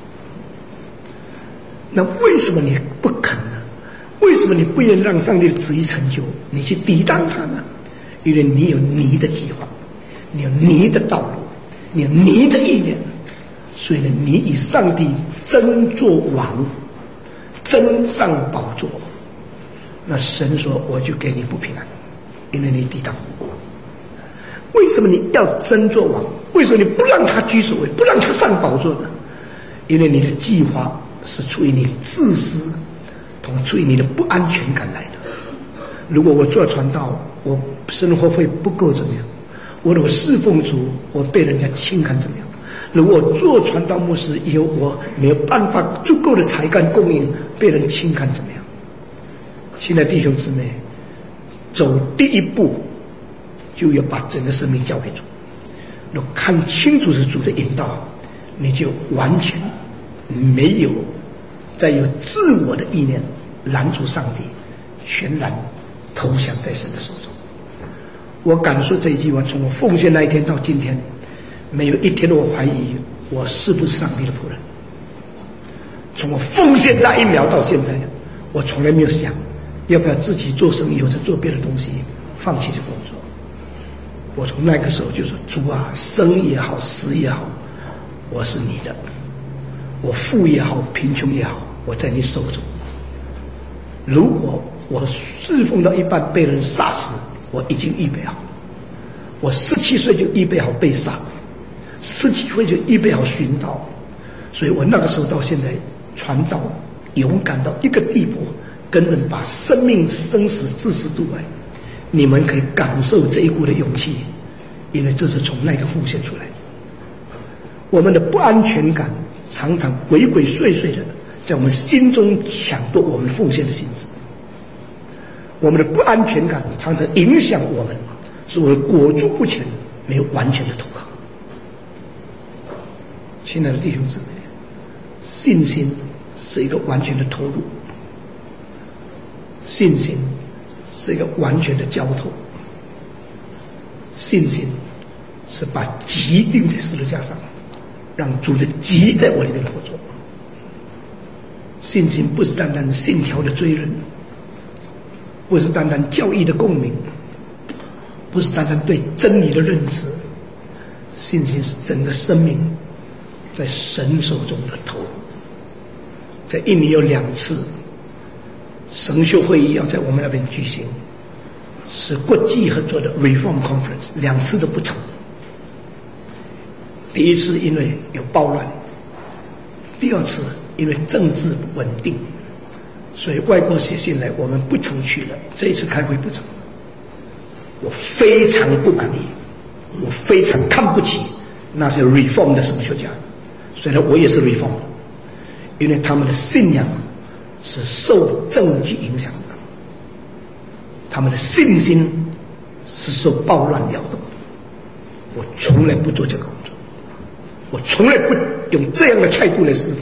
那为什么你不肯呢？为什么你不愿意让上帝的旨意成就？你去抵挡它呢？因为你有你的计划，你有你的道路，你有你的意念，所以呢，你与上帝争做王，争上宝座。那神说：“我就给你不平安，因为你抵挡我。”为什么你要争做王？为什么你不让他居首位，不让他上宝座呢？因为你的计划是出于你自私，同出于你的不安全感来的。如果我做传道，我生活费不够怎么样？我如果侍奉主，我被人家轻看怎么样？如果我做传道牧师以后，我没有办法足够的才干供应，被人轻看怎么样？现在弟兄姊妹，走第一步，就要把整个生命交给主。若看清楚是主的引导，你就完全没有再有自我的意念拦住上帝，全然投降在神的手中。我敢说这一句话，从我奉献那一天到今天，没有一天我怀疑我是不是上帝的仆人。从我奉献那一秒到现在，我从来没有想要不要自己做生意或者做别的东西，放弃这工作。我从那个时候就说：主啊，生也好，死也好，我是你的。我富也好，贫穷也好，我在你手中。如果我侍奉到一半被人杀死，我已经预备好。我十七岁就预备好被杀，十七岁就预备好寻道。所以我那个时候到现在传道勇敢到一个地步，根本把生命生死置之度外。你们可以感受这一股的勇气，因为这是从那个奉献出来的。我们的不安全感常常鬼鬼祟祟的在我们心中抢夺我们奉献的心智。我们的不安全感常常影响我们，使我们裹足不前，没有完全的投靠。亲爱的弟兄姊妹，信心是一个完全的投入，信心是一个完全的交托，信心是把极钉在十字架上，让主的极在我里面合作。信心不是单单信条的追认，不是单单教义的共鸣，不是单单对真理的认知，信心是整个生命在神手中的投入。在印尼有两次神修会议要在我们那边举行，是国际合作的 Reform Conference， 两次都不成。第一次因为有暴乱，第二次因为政治不稳定，所以外国写信来，我们不曾去了。这一次开会不成，我非常不满意，我非常看不起那些 Reform 的神学家，虽然我也是 Reform， 因为他们的信仰是受政局影响的，他们的信心是受暴乱摇动。我从来不做这个工作，我从来不用这样的态度来侍奉。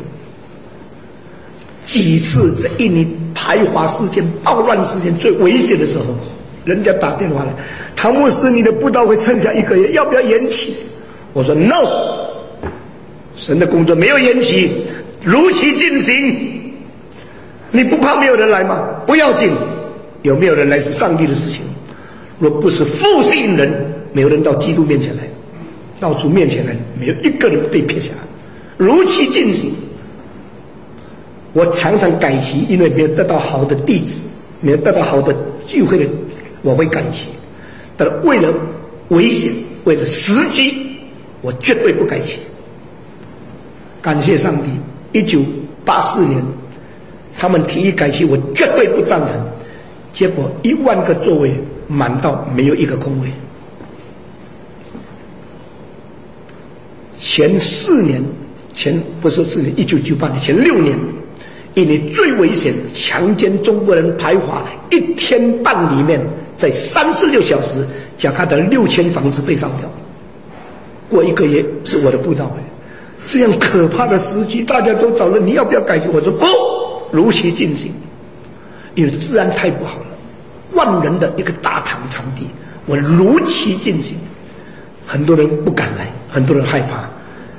几次在印尼排华事件、暴乱事件最危险的时候，人家打电话来，唐牧师，你的布道会剩下一个月，要不要延期？我说 no， 神的工作没有延期，如期进行。你不怕没有人来吗？不要紧，有没有人来是上帝的事情。若不是复吸引人，没有人到基督面前来，到主面前来，没有一个人被撇下，如期进行。我常常改期，因为没有得到好的地址，没有得到好的聚会的，我会改期。但是为了危险，为了时机，我绝对不改期。感谢上帝，一九八四年他们提议改期，我绝对不赞成。结果一万个座位满到没有一个空位。前四年，前不是四年，一九九八年前六年，印尼最危险强奸中国人排华，一天半里面，在三十六小时，加卡达六千房子被烧掉。过一个月是我的布道会，这样可怕的时机，大家都找了，你要不要改期？我说不，如期进行，因为治安太不好了，万人的一个大堂场地，我如期进行。很多人不敢来，很多人害怕，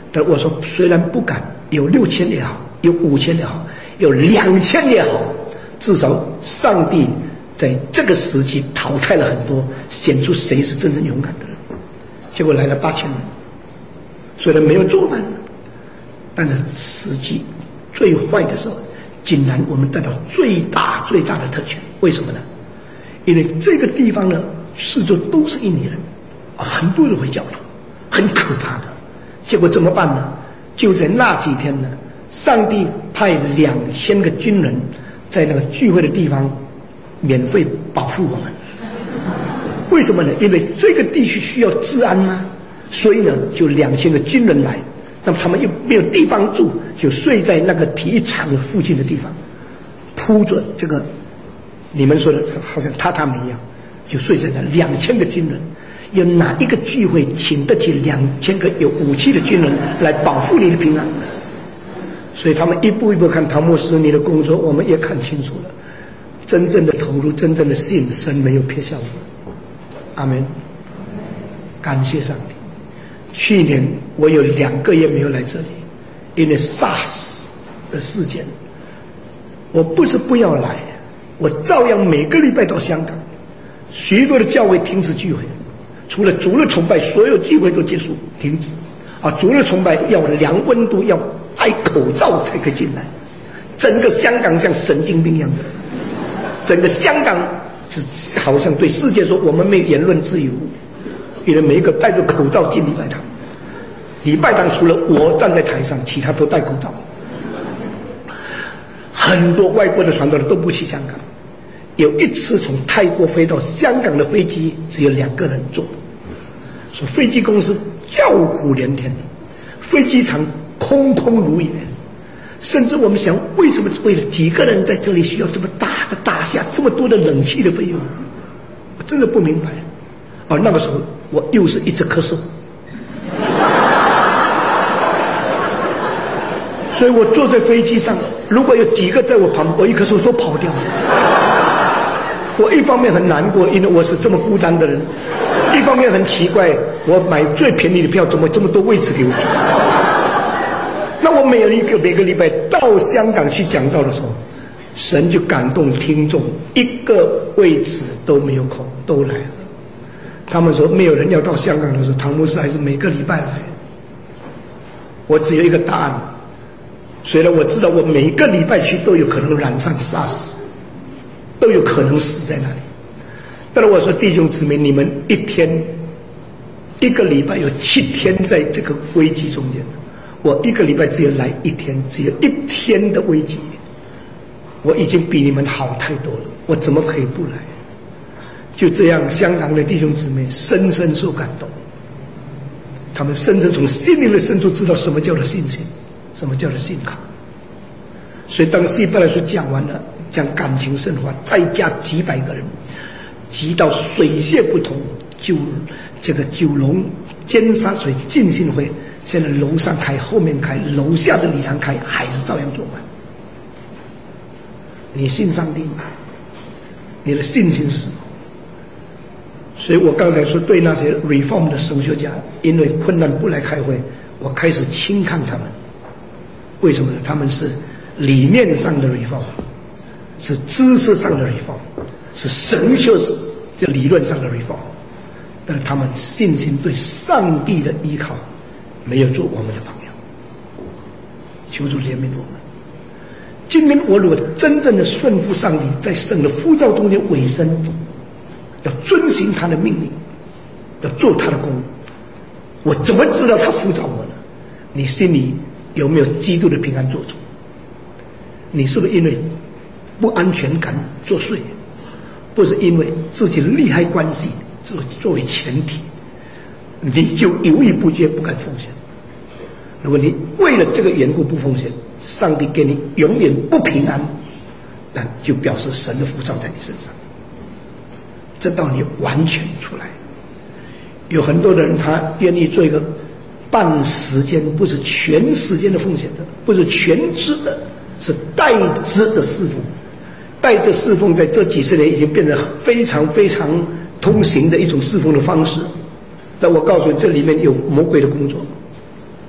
但我说，虽然不敢有六千也好，有五千也好，有两千也好，至少上帝在这个时期淘汰了很多，显出谁是真正勇敢的人。结果来了八千人，虽然没有作满，但是时机最坏的时候，竟然我们得到最大最大的特权。为什么呢？因为这个地方呢，四周都是印尼人，很多人回教徒，很可怕的。结果怎么办呢？就在那几天呢，上帝派两千个军人在那个聚会的地方免费保护我们。为什么呢？因为这个地区需要治安嘛，所以呢，就两千个军人来。那么他们又没有地方住，就睡在那个体育场附近的地方，铺着这个你们说的好像榻榻米一样，就睡在那。两千个军人，有哪一个聚会请得起两千个有武器的军人来保护你的平安？所以他们一步一步看唐牧师你的工作，我们也看清楚了，真正的投入，真正的信，神没有撇下我们。阿们，感谢上帝。去年我有两个月没有来这里，因为 SARS 的事件。我不是不要来，我照样每个礼拜到香港，许多的教会停止聚会，除了主日崇拜，所有聚会都结束停止。啊，主日崇拜要量温度，要戴口罩才可以进来。整个香港像神经病一样的，整个香港是好像对世界说我们没有言论自由。因为每一个戴着口罩进礼拜堂，礼拜堂除了我站在台上，其他都戴口罩。很多外国的传道人都不去香港。有一次从泰国飞到香港的飞机只有两个人坐，说飞机公司叫苦连天，飞机场空空如也，甚至我们想，为什么为了几个人在这里需要这么大的大厦，这么多的冷气的费用？我真的不明白。而那个时候我又是一直咳嗽，所以我坐在飞机上，如果有几个在我旁边，我一咳嗽都跑掉了。我一方面很难过，因为我是这么孤单的人，一方面很奇怪，我买最便宜的票怎么这么多位置给我坐？那我每一个每个礼拜到香港去讲道的时候，神就感动听众，一个位置都没有空，都来了。他们说没有人要到香港的时候，唐牧师还是每个礼拜来。我只有一个答案，虽然我知道我每个礼拜去都有可能染上 SARS， 都有可能死在那里，但是我说弟兄姊妹，你们一天一个礼拜有七天在这个危机中间，我一个礼拜只有来一天，只有一天的危机，我已经比你们好太多了，我怎么可以不来？就这样，香港的弟兄姊妹深深受感动，他们深深从心灵的深处知道什么叫做信心，什么叫做信靠。所以当希伯来书讲完了，讲感情圣化，再加几百个人，急到水泄不通，九这个九龙尖沙咀浸信会，现在楼上开，后面开，楼下的礼堂开，还是照样做完。你信上帝吗？你的信心是什么？所以我刚才说，对那些 reform 的神学家，因为困难不来开会，我开始轻看他们。为什么呢？他们是理念上的 reform， 是知识上的 reform， 是神学这理论上的 reform， 但是他们信心对上帝的依靠没有做我们的榜样。求主怜悯我们。今天我如果真正的顺服上帝，在神的呼召中间委身，要遵行他的命令，要做他的工，我怎么知道他呼召我呢？你心里有没有基督的平安做主？你是不是因为不安全感作祟？不是因为自己的利害关系作作为前提，你就犹豫不决，不敢奉献。如果你为了这个缘故不奉献，上帝给你永远不平安，但就表示神的呼召在你身上。这道理完全出来。有很多人他愿意做一个半时间，不是全时间的奉献的，不是全职的，是代职的侍奉。代职侍奉在这几十年已经变成非常非常通行的一种侍奉的方式。但我告诉你，这里面有魔鬼的工作。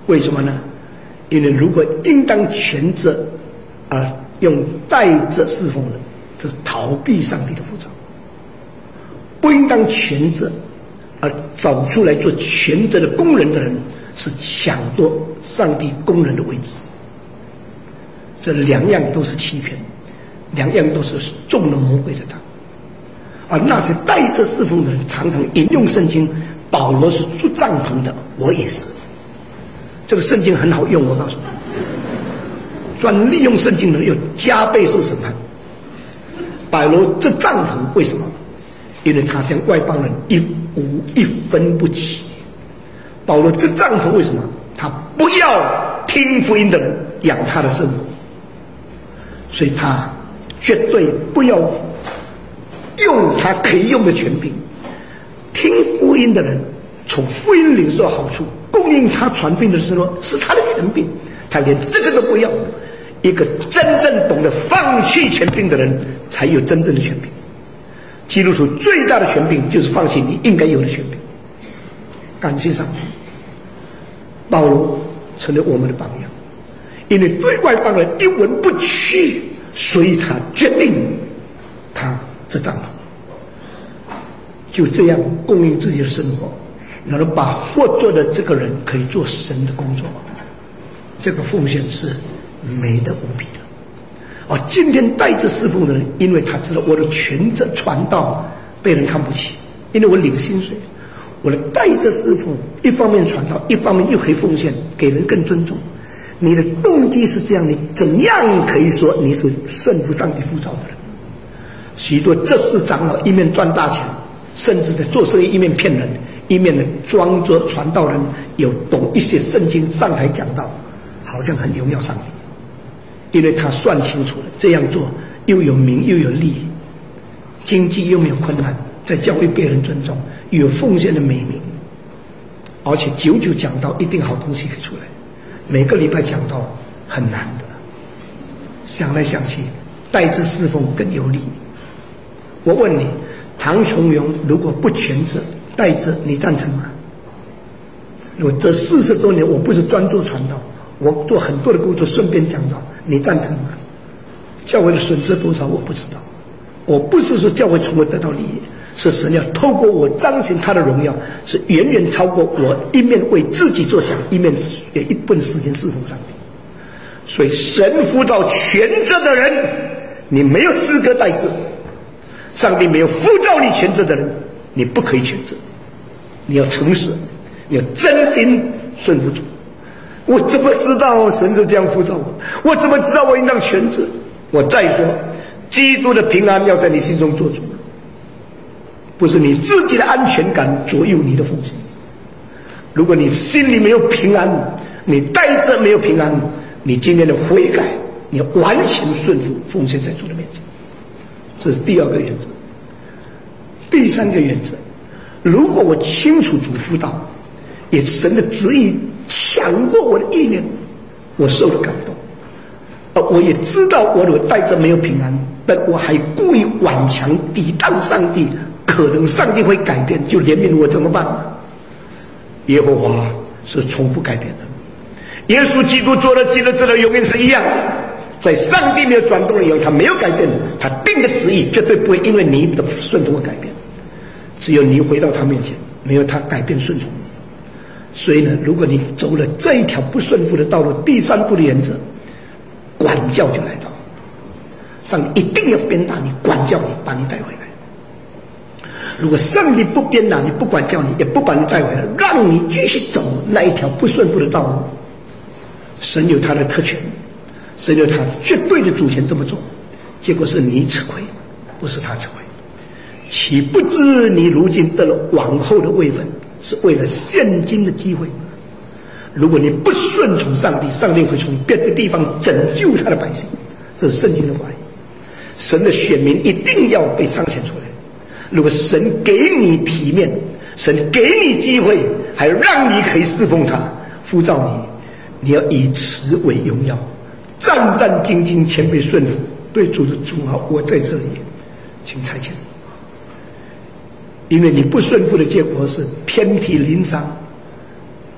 为什么呢？因为如果应当全责而用带着侍奉人，这是逃避上帝的呼召；不应当全责而走出来做全责的工人的人，是抢夺上帝工人的位置。这两样都是欺骗，两样都是中了魔鬼的当。而那些带着侍奉的人常常引用圣经，保罗是住帐篷的，我也是。这个圣经很好用，我告诉你，专利用圣经的人有加倍受审判。保罗这帐篷为什么？因为他向外邦人一无一分不起。保罗这帐篷为什么？他不要听福音的人养他的生活，所以他绝对不要用他可以用的权柄。听福音的人从福音领受好处，供应他传福音的时候是他的权柄，他连这个都不要。一个真正懂得放弃权柄的人才有真正的权柄。基督徒最大的权柄就是放弃你应该有的权柄。感谢上帝，保罗成了我们的榜样，因为对外邦人一文不取，所以他决定他这帐篷就这样供应自己的生活，然后把活着的这个人可以做神的工作。这个奉献是美的无比的。而今天带着侍奉的人，因为他知道我的全责传道被人看不起，因为我领薪水，我的带着侍奉，一方面传道，一方面又可以奉献，给人更尊重。你的动机是这样，你怎样可以说你是顺服上帝呼召的人？许多这世长老一面赚大钱，甚至在做生意一面骗人，一面呢装作传道人，有懂一些圣经，上台讲道，好像很荣耀上帝，因为他算清楚了，这样做又有名又有利，经济又没有困难，在教会被人尊重，又有奉献的美名，而且久久讲道一定好东西可以出来。每个礼拜讲道很难的，想来想去，带着侍奉更有利。我问你，唐崇荣如果不全责带着，你赞成吗？我这四十多年我不是专做传道，我做很多的工作，顺便讲道，你赞成吗？教会的损失多少我不知道，我不是说教会从我得到利益，是神要透过我彰显他的荣耀，是远远超过我一面为自己着想，一面也一部分时间侍奉上帝。所以神呼召全责的人，你没有资格带职。上帝没有呼召你全责的人，你不可以全责。你要诚实，你要真心顺服主。我怎么知道神是这样呼召我？我怎么知道我应当全责？我再说，基督的平安要在你心中做主，不是你自己的安全感左右你的奉献。如果你心里没有平安，你带着没有平安，你今天的悔改，你要完全顺服奉献在主的面前。这是第二个原则。第三个原则，如果我清楚主辅导，也神的旨意强过我的意念，我受了感动，而我也知道我如果带着没有平安，但我还故意顽强抵挡上帝，可能上帝会改变，就怜悯我，怎么办呢？耶和华是从不改变的，耶稣基督做了记得这个永远是一样的，在上帝没有转动了以后，他没有改变，他定的旨意绝对不会因为你的顺从而改变，只有你回到他面前，没有他改变顺从。所以呢，如果你走了这一条不顺服的道路，第三步的原则，管教就来到，上帝一定要鞭打你，管教你，把你带回来。如果上帝不鞭打你，不管教你，也不把你带回来，让你继续走那一条不顺服的道路，神有他的特权，神有他绝对的主权这么做，结果是你吃亏，不是他吃亏。岂不知你如今得了王后的位分，是为了现今的机会？如果你不顺从上帝，上帝会从别的地方拯救他的百姓，这是圣经的话语。神的选民一定要被彰显出来。如果神给你体面，神给你机会，还让你可以侍奉他，呼召你，你要以此为荣耀，战战兢兢，谦卑顺服，对主的主啊，我在这里，请差遣。因为你不顺服的结果是遍体鳞伤，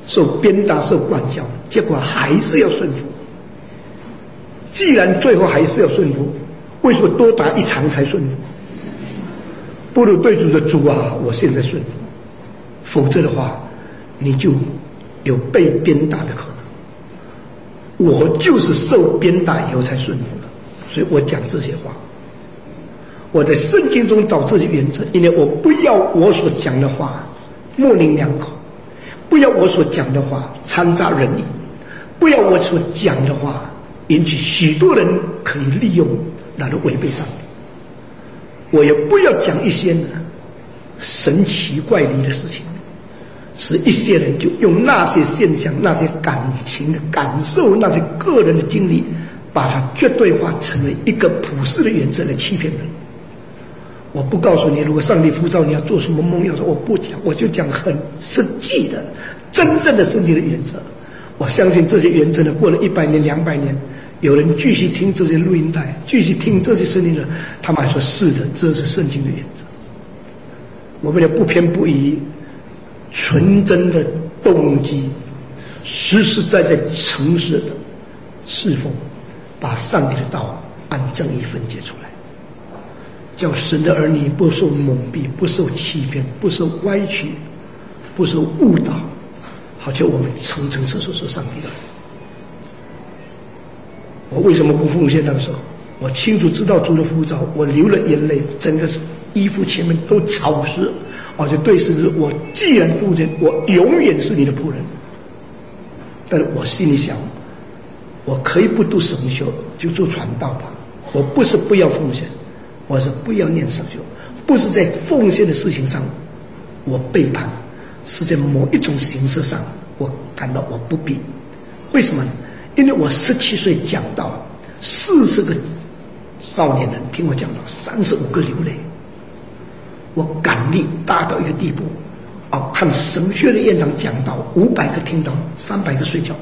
受鞭打、受管教，结果还是要顺服。既然最后还是要顺服，为什么多打一场才顺服？不如对主的主啊，我现在顺服，否则的话，你就有被鞭打的可能。我就是受鞭打以后才顺服的，所以我讲这些话。我在圣经中找这些原则，因为我不要我所讲的话模棱两可，不要我所讲的话掺杂人意，不要我所讲的话引起许多人可以利用来违背上帝。我也不要讲一些呢神奇怪离的事情，使一些人就用那些现象、那些感情的感受、那些个人的经历，把它绝对化，成为一个普世的原则来欺骗人。我不告诉你，如果上帝呼召你要做什么梦，要说我不讲，我就讲很实际的、真正的圣经的原则。我相信这些原则呢，过了一百年、两百年，有人继续听这些录音带，继续听这些圣经的，他们还说是的，这是圣经的原则。我们要不偏不倚，纯真的动机，实实在在诚实的侍奉，把上帝的道按正义分解出来，叫神的儿女不受蒙蔽，不受欺骗，不受歪曲，不受误导，好叫我们诚诚实实说上帝的。我为什么不奉献？那个时候我清楚知道主的呼召，我流了眼泪，整个衣服前面都潮湿，而且对神说，我既然奉献，我永远是你的仆人。但是我心里想，我可以不读神学，就做传道吧。我不是不要奉献，我是不要念神学，不是在奉献的事情上我背叛，是在某一种形式上我感到我不必。为什么呢？因为我十七岁讲到四十个少年人听我讲到，三十五个流泪。我感力大到一个地步，啊，看神学的院长讲到五百个听到，三百个睡觉。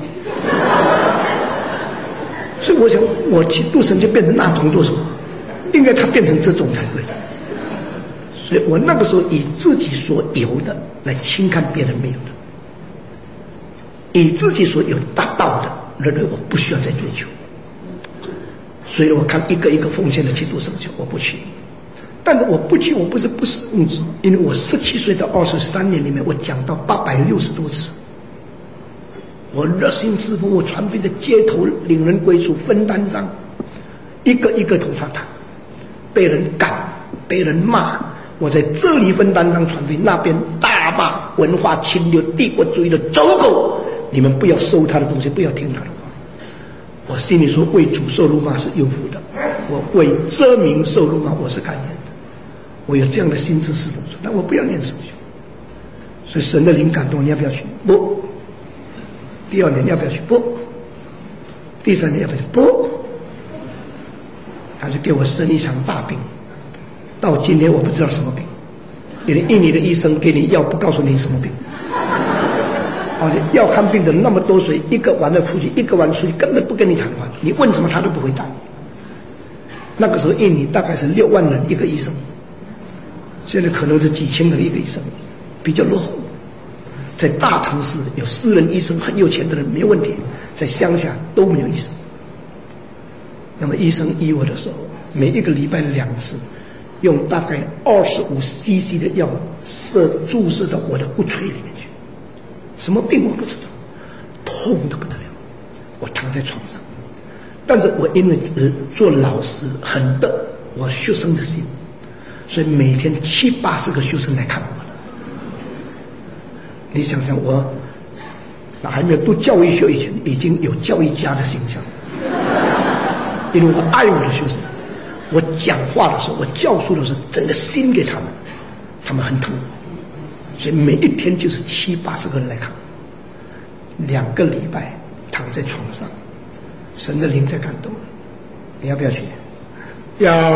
所以我想，我去读神就变成那种做什么？应该他变成这种才对。所以我那个时候以自己所有的来轻看别人没有的，以自己所有达到的，认为我不需要再追求。所以我看一个一个奉献的去读神学，我不去。但是我不去，我不是不是嗯，因为我十七岁到二十三年里面，我讲到八百六十多次。我热心侍奉，我传飞在街头，领人归属，分单张，一个一个头发烫，被人赶，被人骂。我在这里分单张传飞，那边大骂文化侵略、帝国主义的走狗，你们不要收他的东西，不要听他的话。我心里说，为主受辱骂是有福的，我为遮名受辱骂我是甘愿的。我有这样的心智侍奉，但我不要念神学。所以神的灵感动，你要不要去？不。第二年要不要去？不。第三年要不要去？不。他就给我生一场大病，到今天我不知道什么病，因为印尼的医生给你药不告诉你什么病。哦，要看病的那么多，水一个完了出去，一个完了出去，根本不跟你谈话，你问什么他都不回答。那个时候印尼大概是六万人一个医生，现在可能是几千人一个医生，比较落后。在大城市有私人医生，很有钱的人没有问题，在乡下都没有医生。那么医生医我的时候，每一个礼拜两次，用大概二十五 C C 的药射注射到我的骨髓里面去。什么病我不知道，痛得不得了。我躺在床上，但是我因为呃做老师很得我学生的心，所以每天七八十个学生来看我了。你想想，我那还没有读教育学以前，已经有教育家的形象，因为我爱我的学生，我讲话的时候，我教书的时候，整个心给他们，他们很疼我，所以每一天就是七八十个人来看，两个礼拜躺在床上，神的灵在感动，你要不要去？要。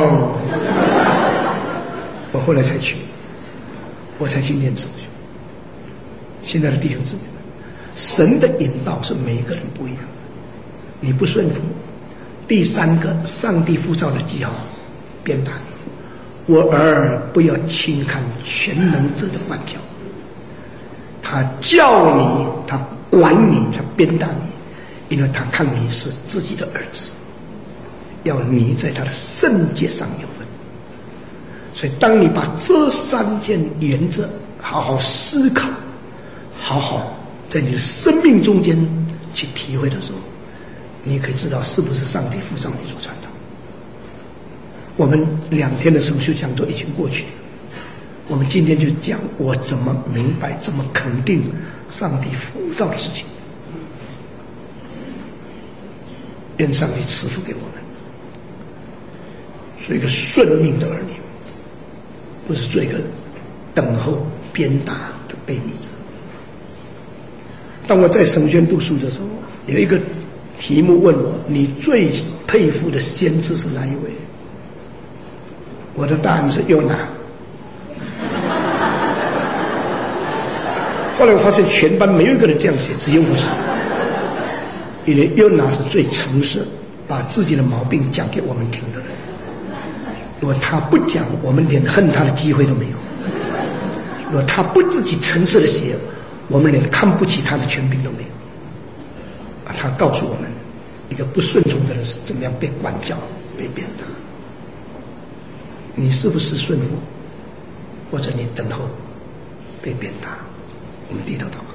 我后来才去，我才去念神学。现在的弟兄姊妹们，神的引导是每一个人不一样的，你不顺服，第三个上帝呼召的记号，鞭打你。我儿不要轻看全能者的管教，他叫你，他管你，他鞭打你，因为他看你是自己的儿子，要你在他的圣洁上有份。所以当你把这三件原则好好思考，好好在你的生命中间去体会的时候，你可以知道是不是上帝呼召你做传道。我们两天的神修讲座已经过去了，我们今天就讲我怎么明白，怎么肯定上帝呼召的事情。愿上帝赐福给我们，做一个顺命的儿女，不是做一个等候鞭打的悖逆者。当我在神学读书的时候，有一个题目问我：你最佩服的先知是哪一位？我的答案是约拿。后来我发现全班没有一个人这样写，只有我说。因为约拿是最诚实，把自己的毛病讲给我们听的人。如果他不讲，我们连恨他的机会都没有；如果他不自己诚实的写，我们连看不起他的权柄都没有。啊，他告诉我们，一个不顺从的人是怎么样被管教、被鞭打。你是不是顺服，或者你等候被鞭打？我们低头祷告。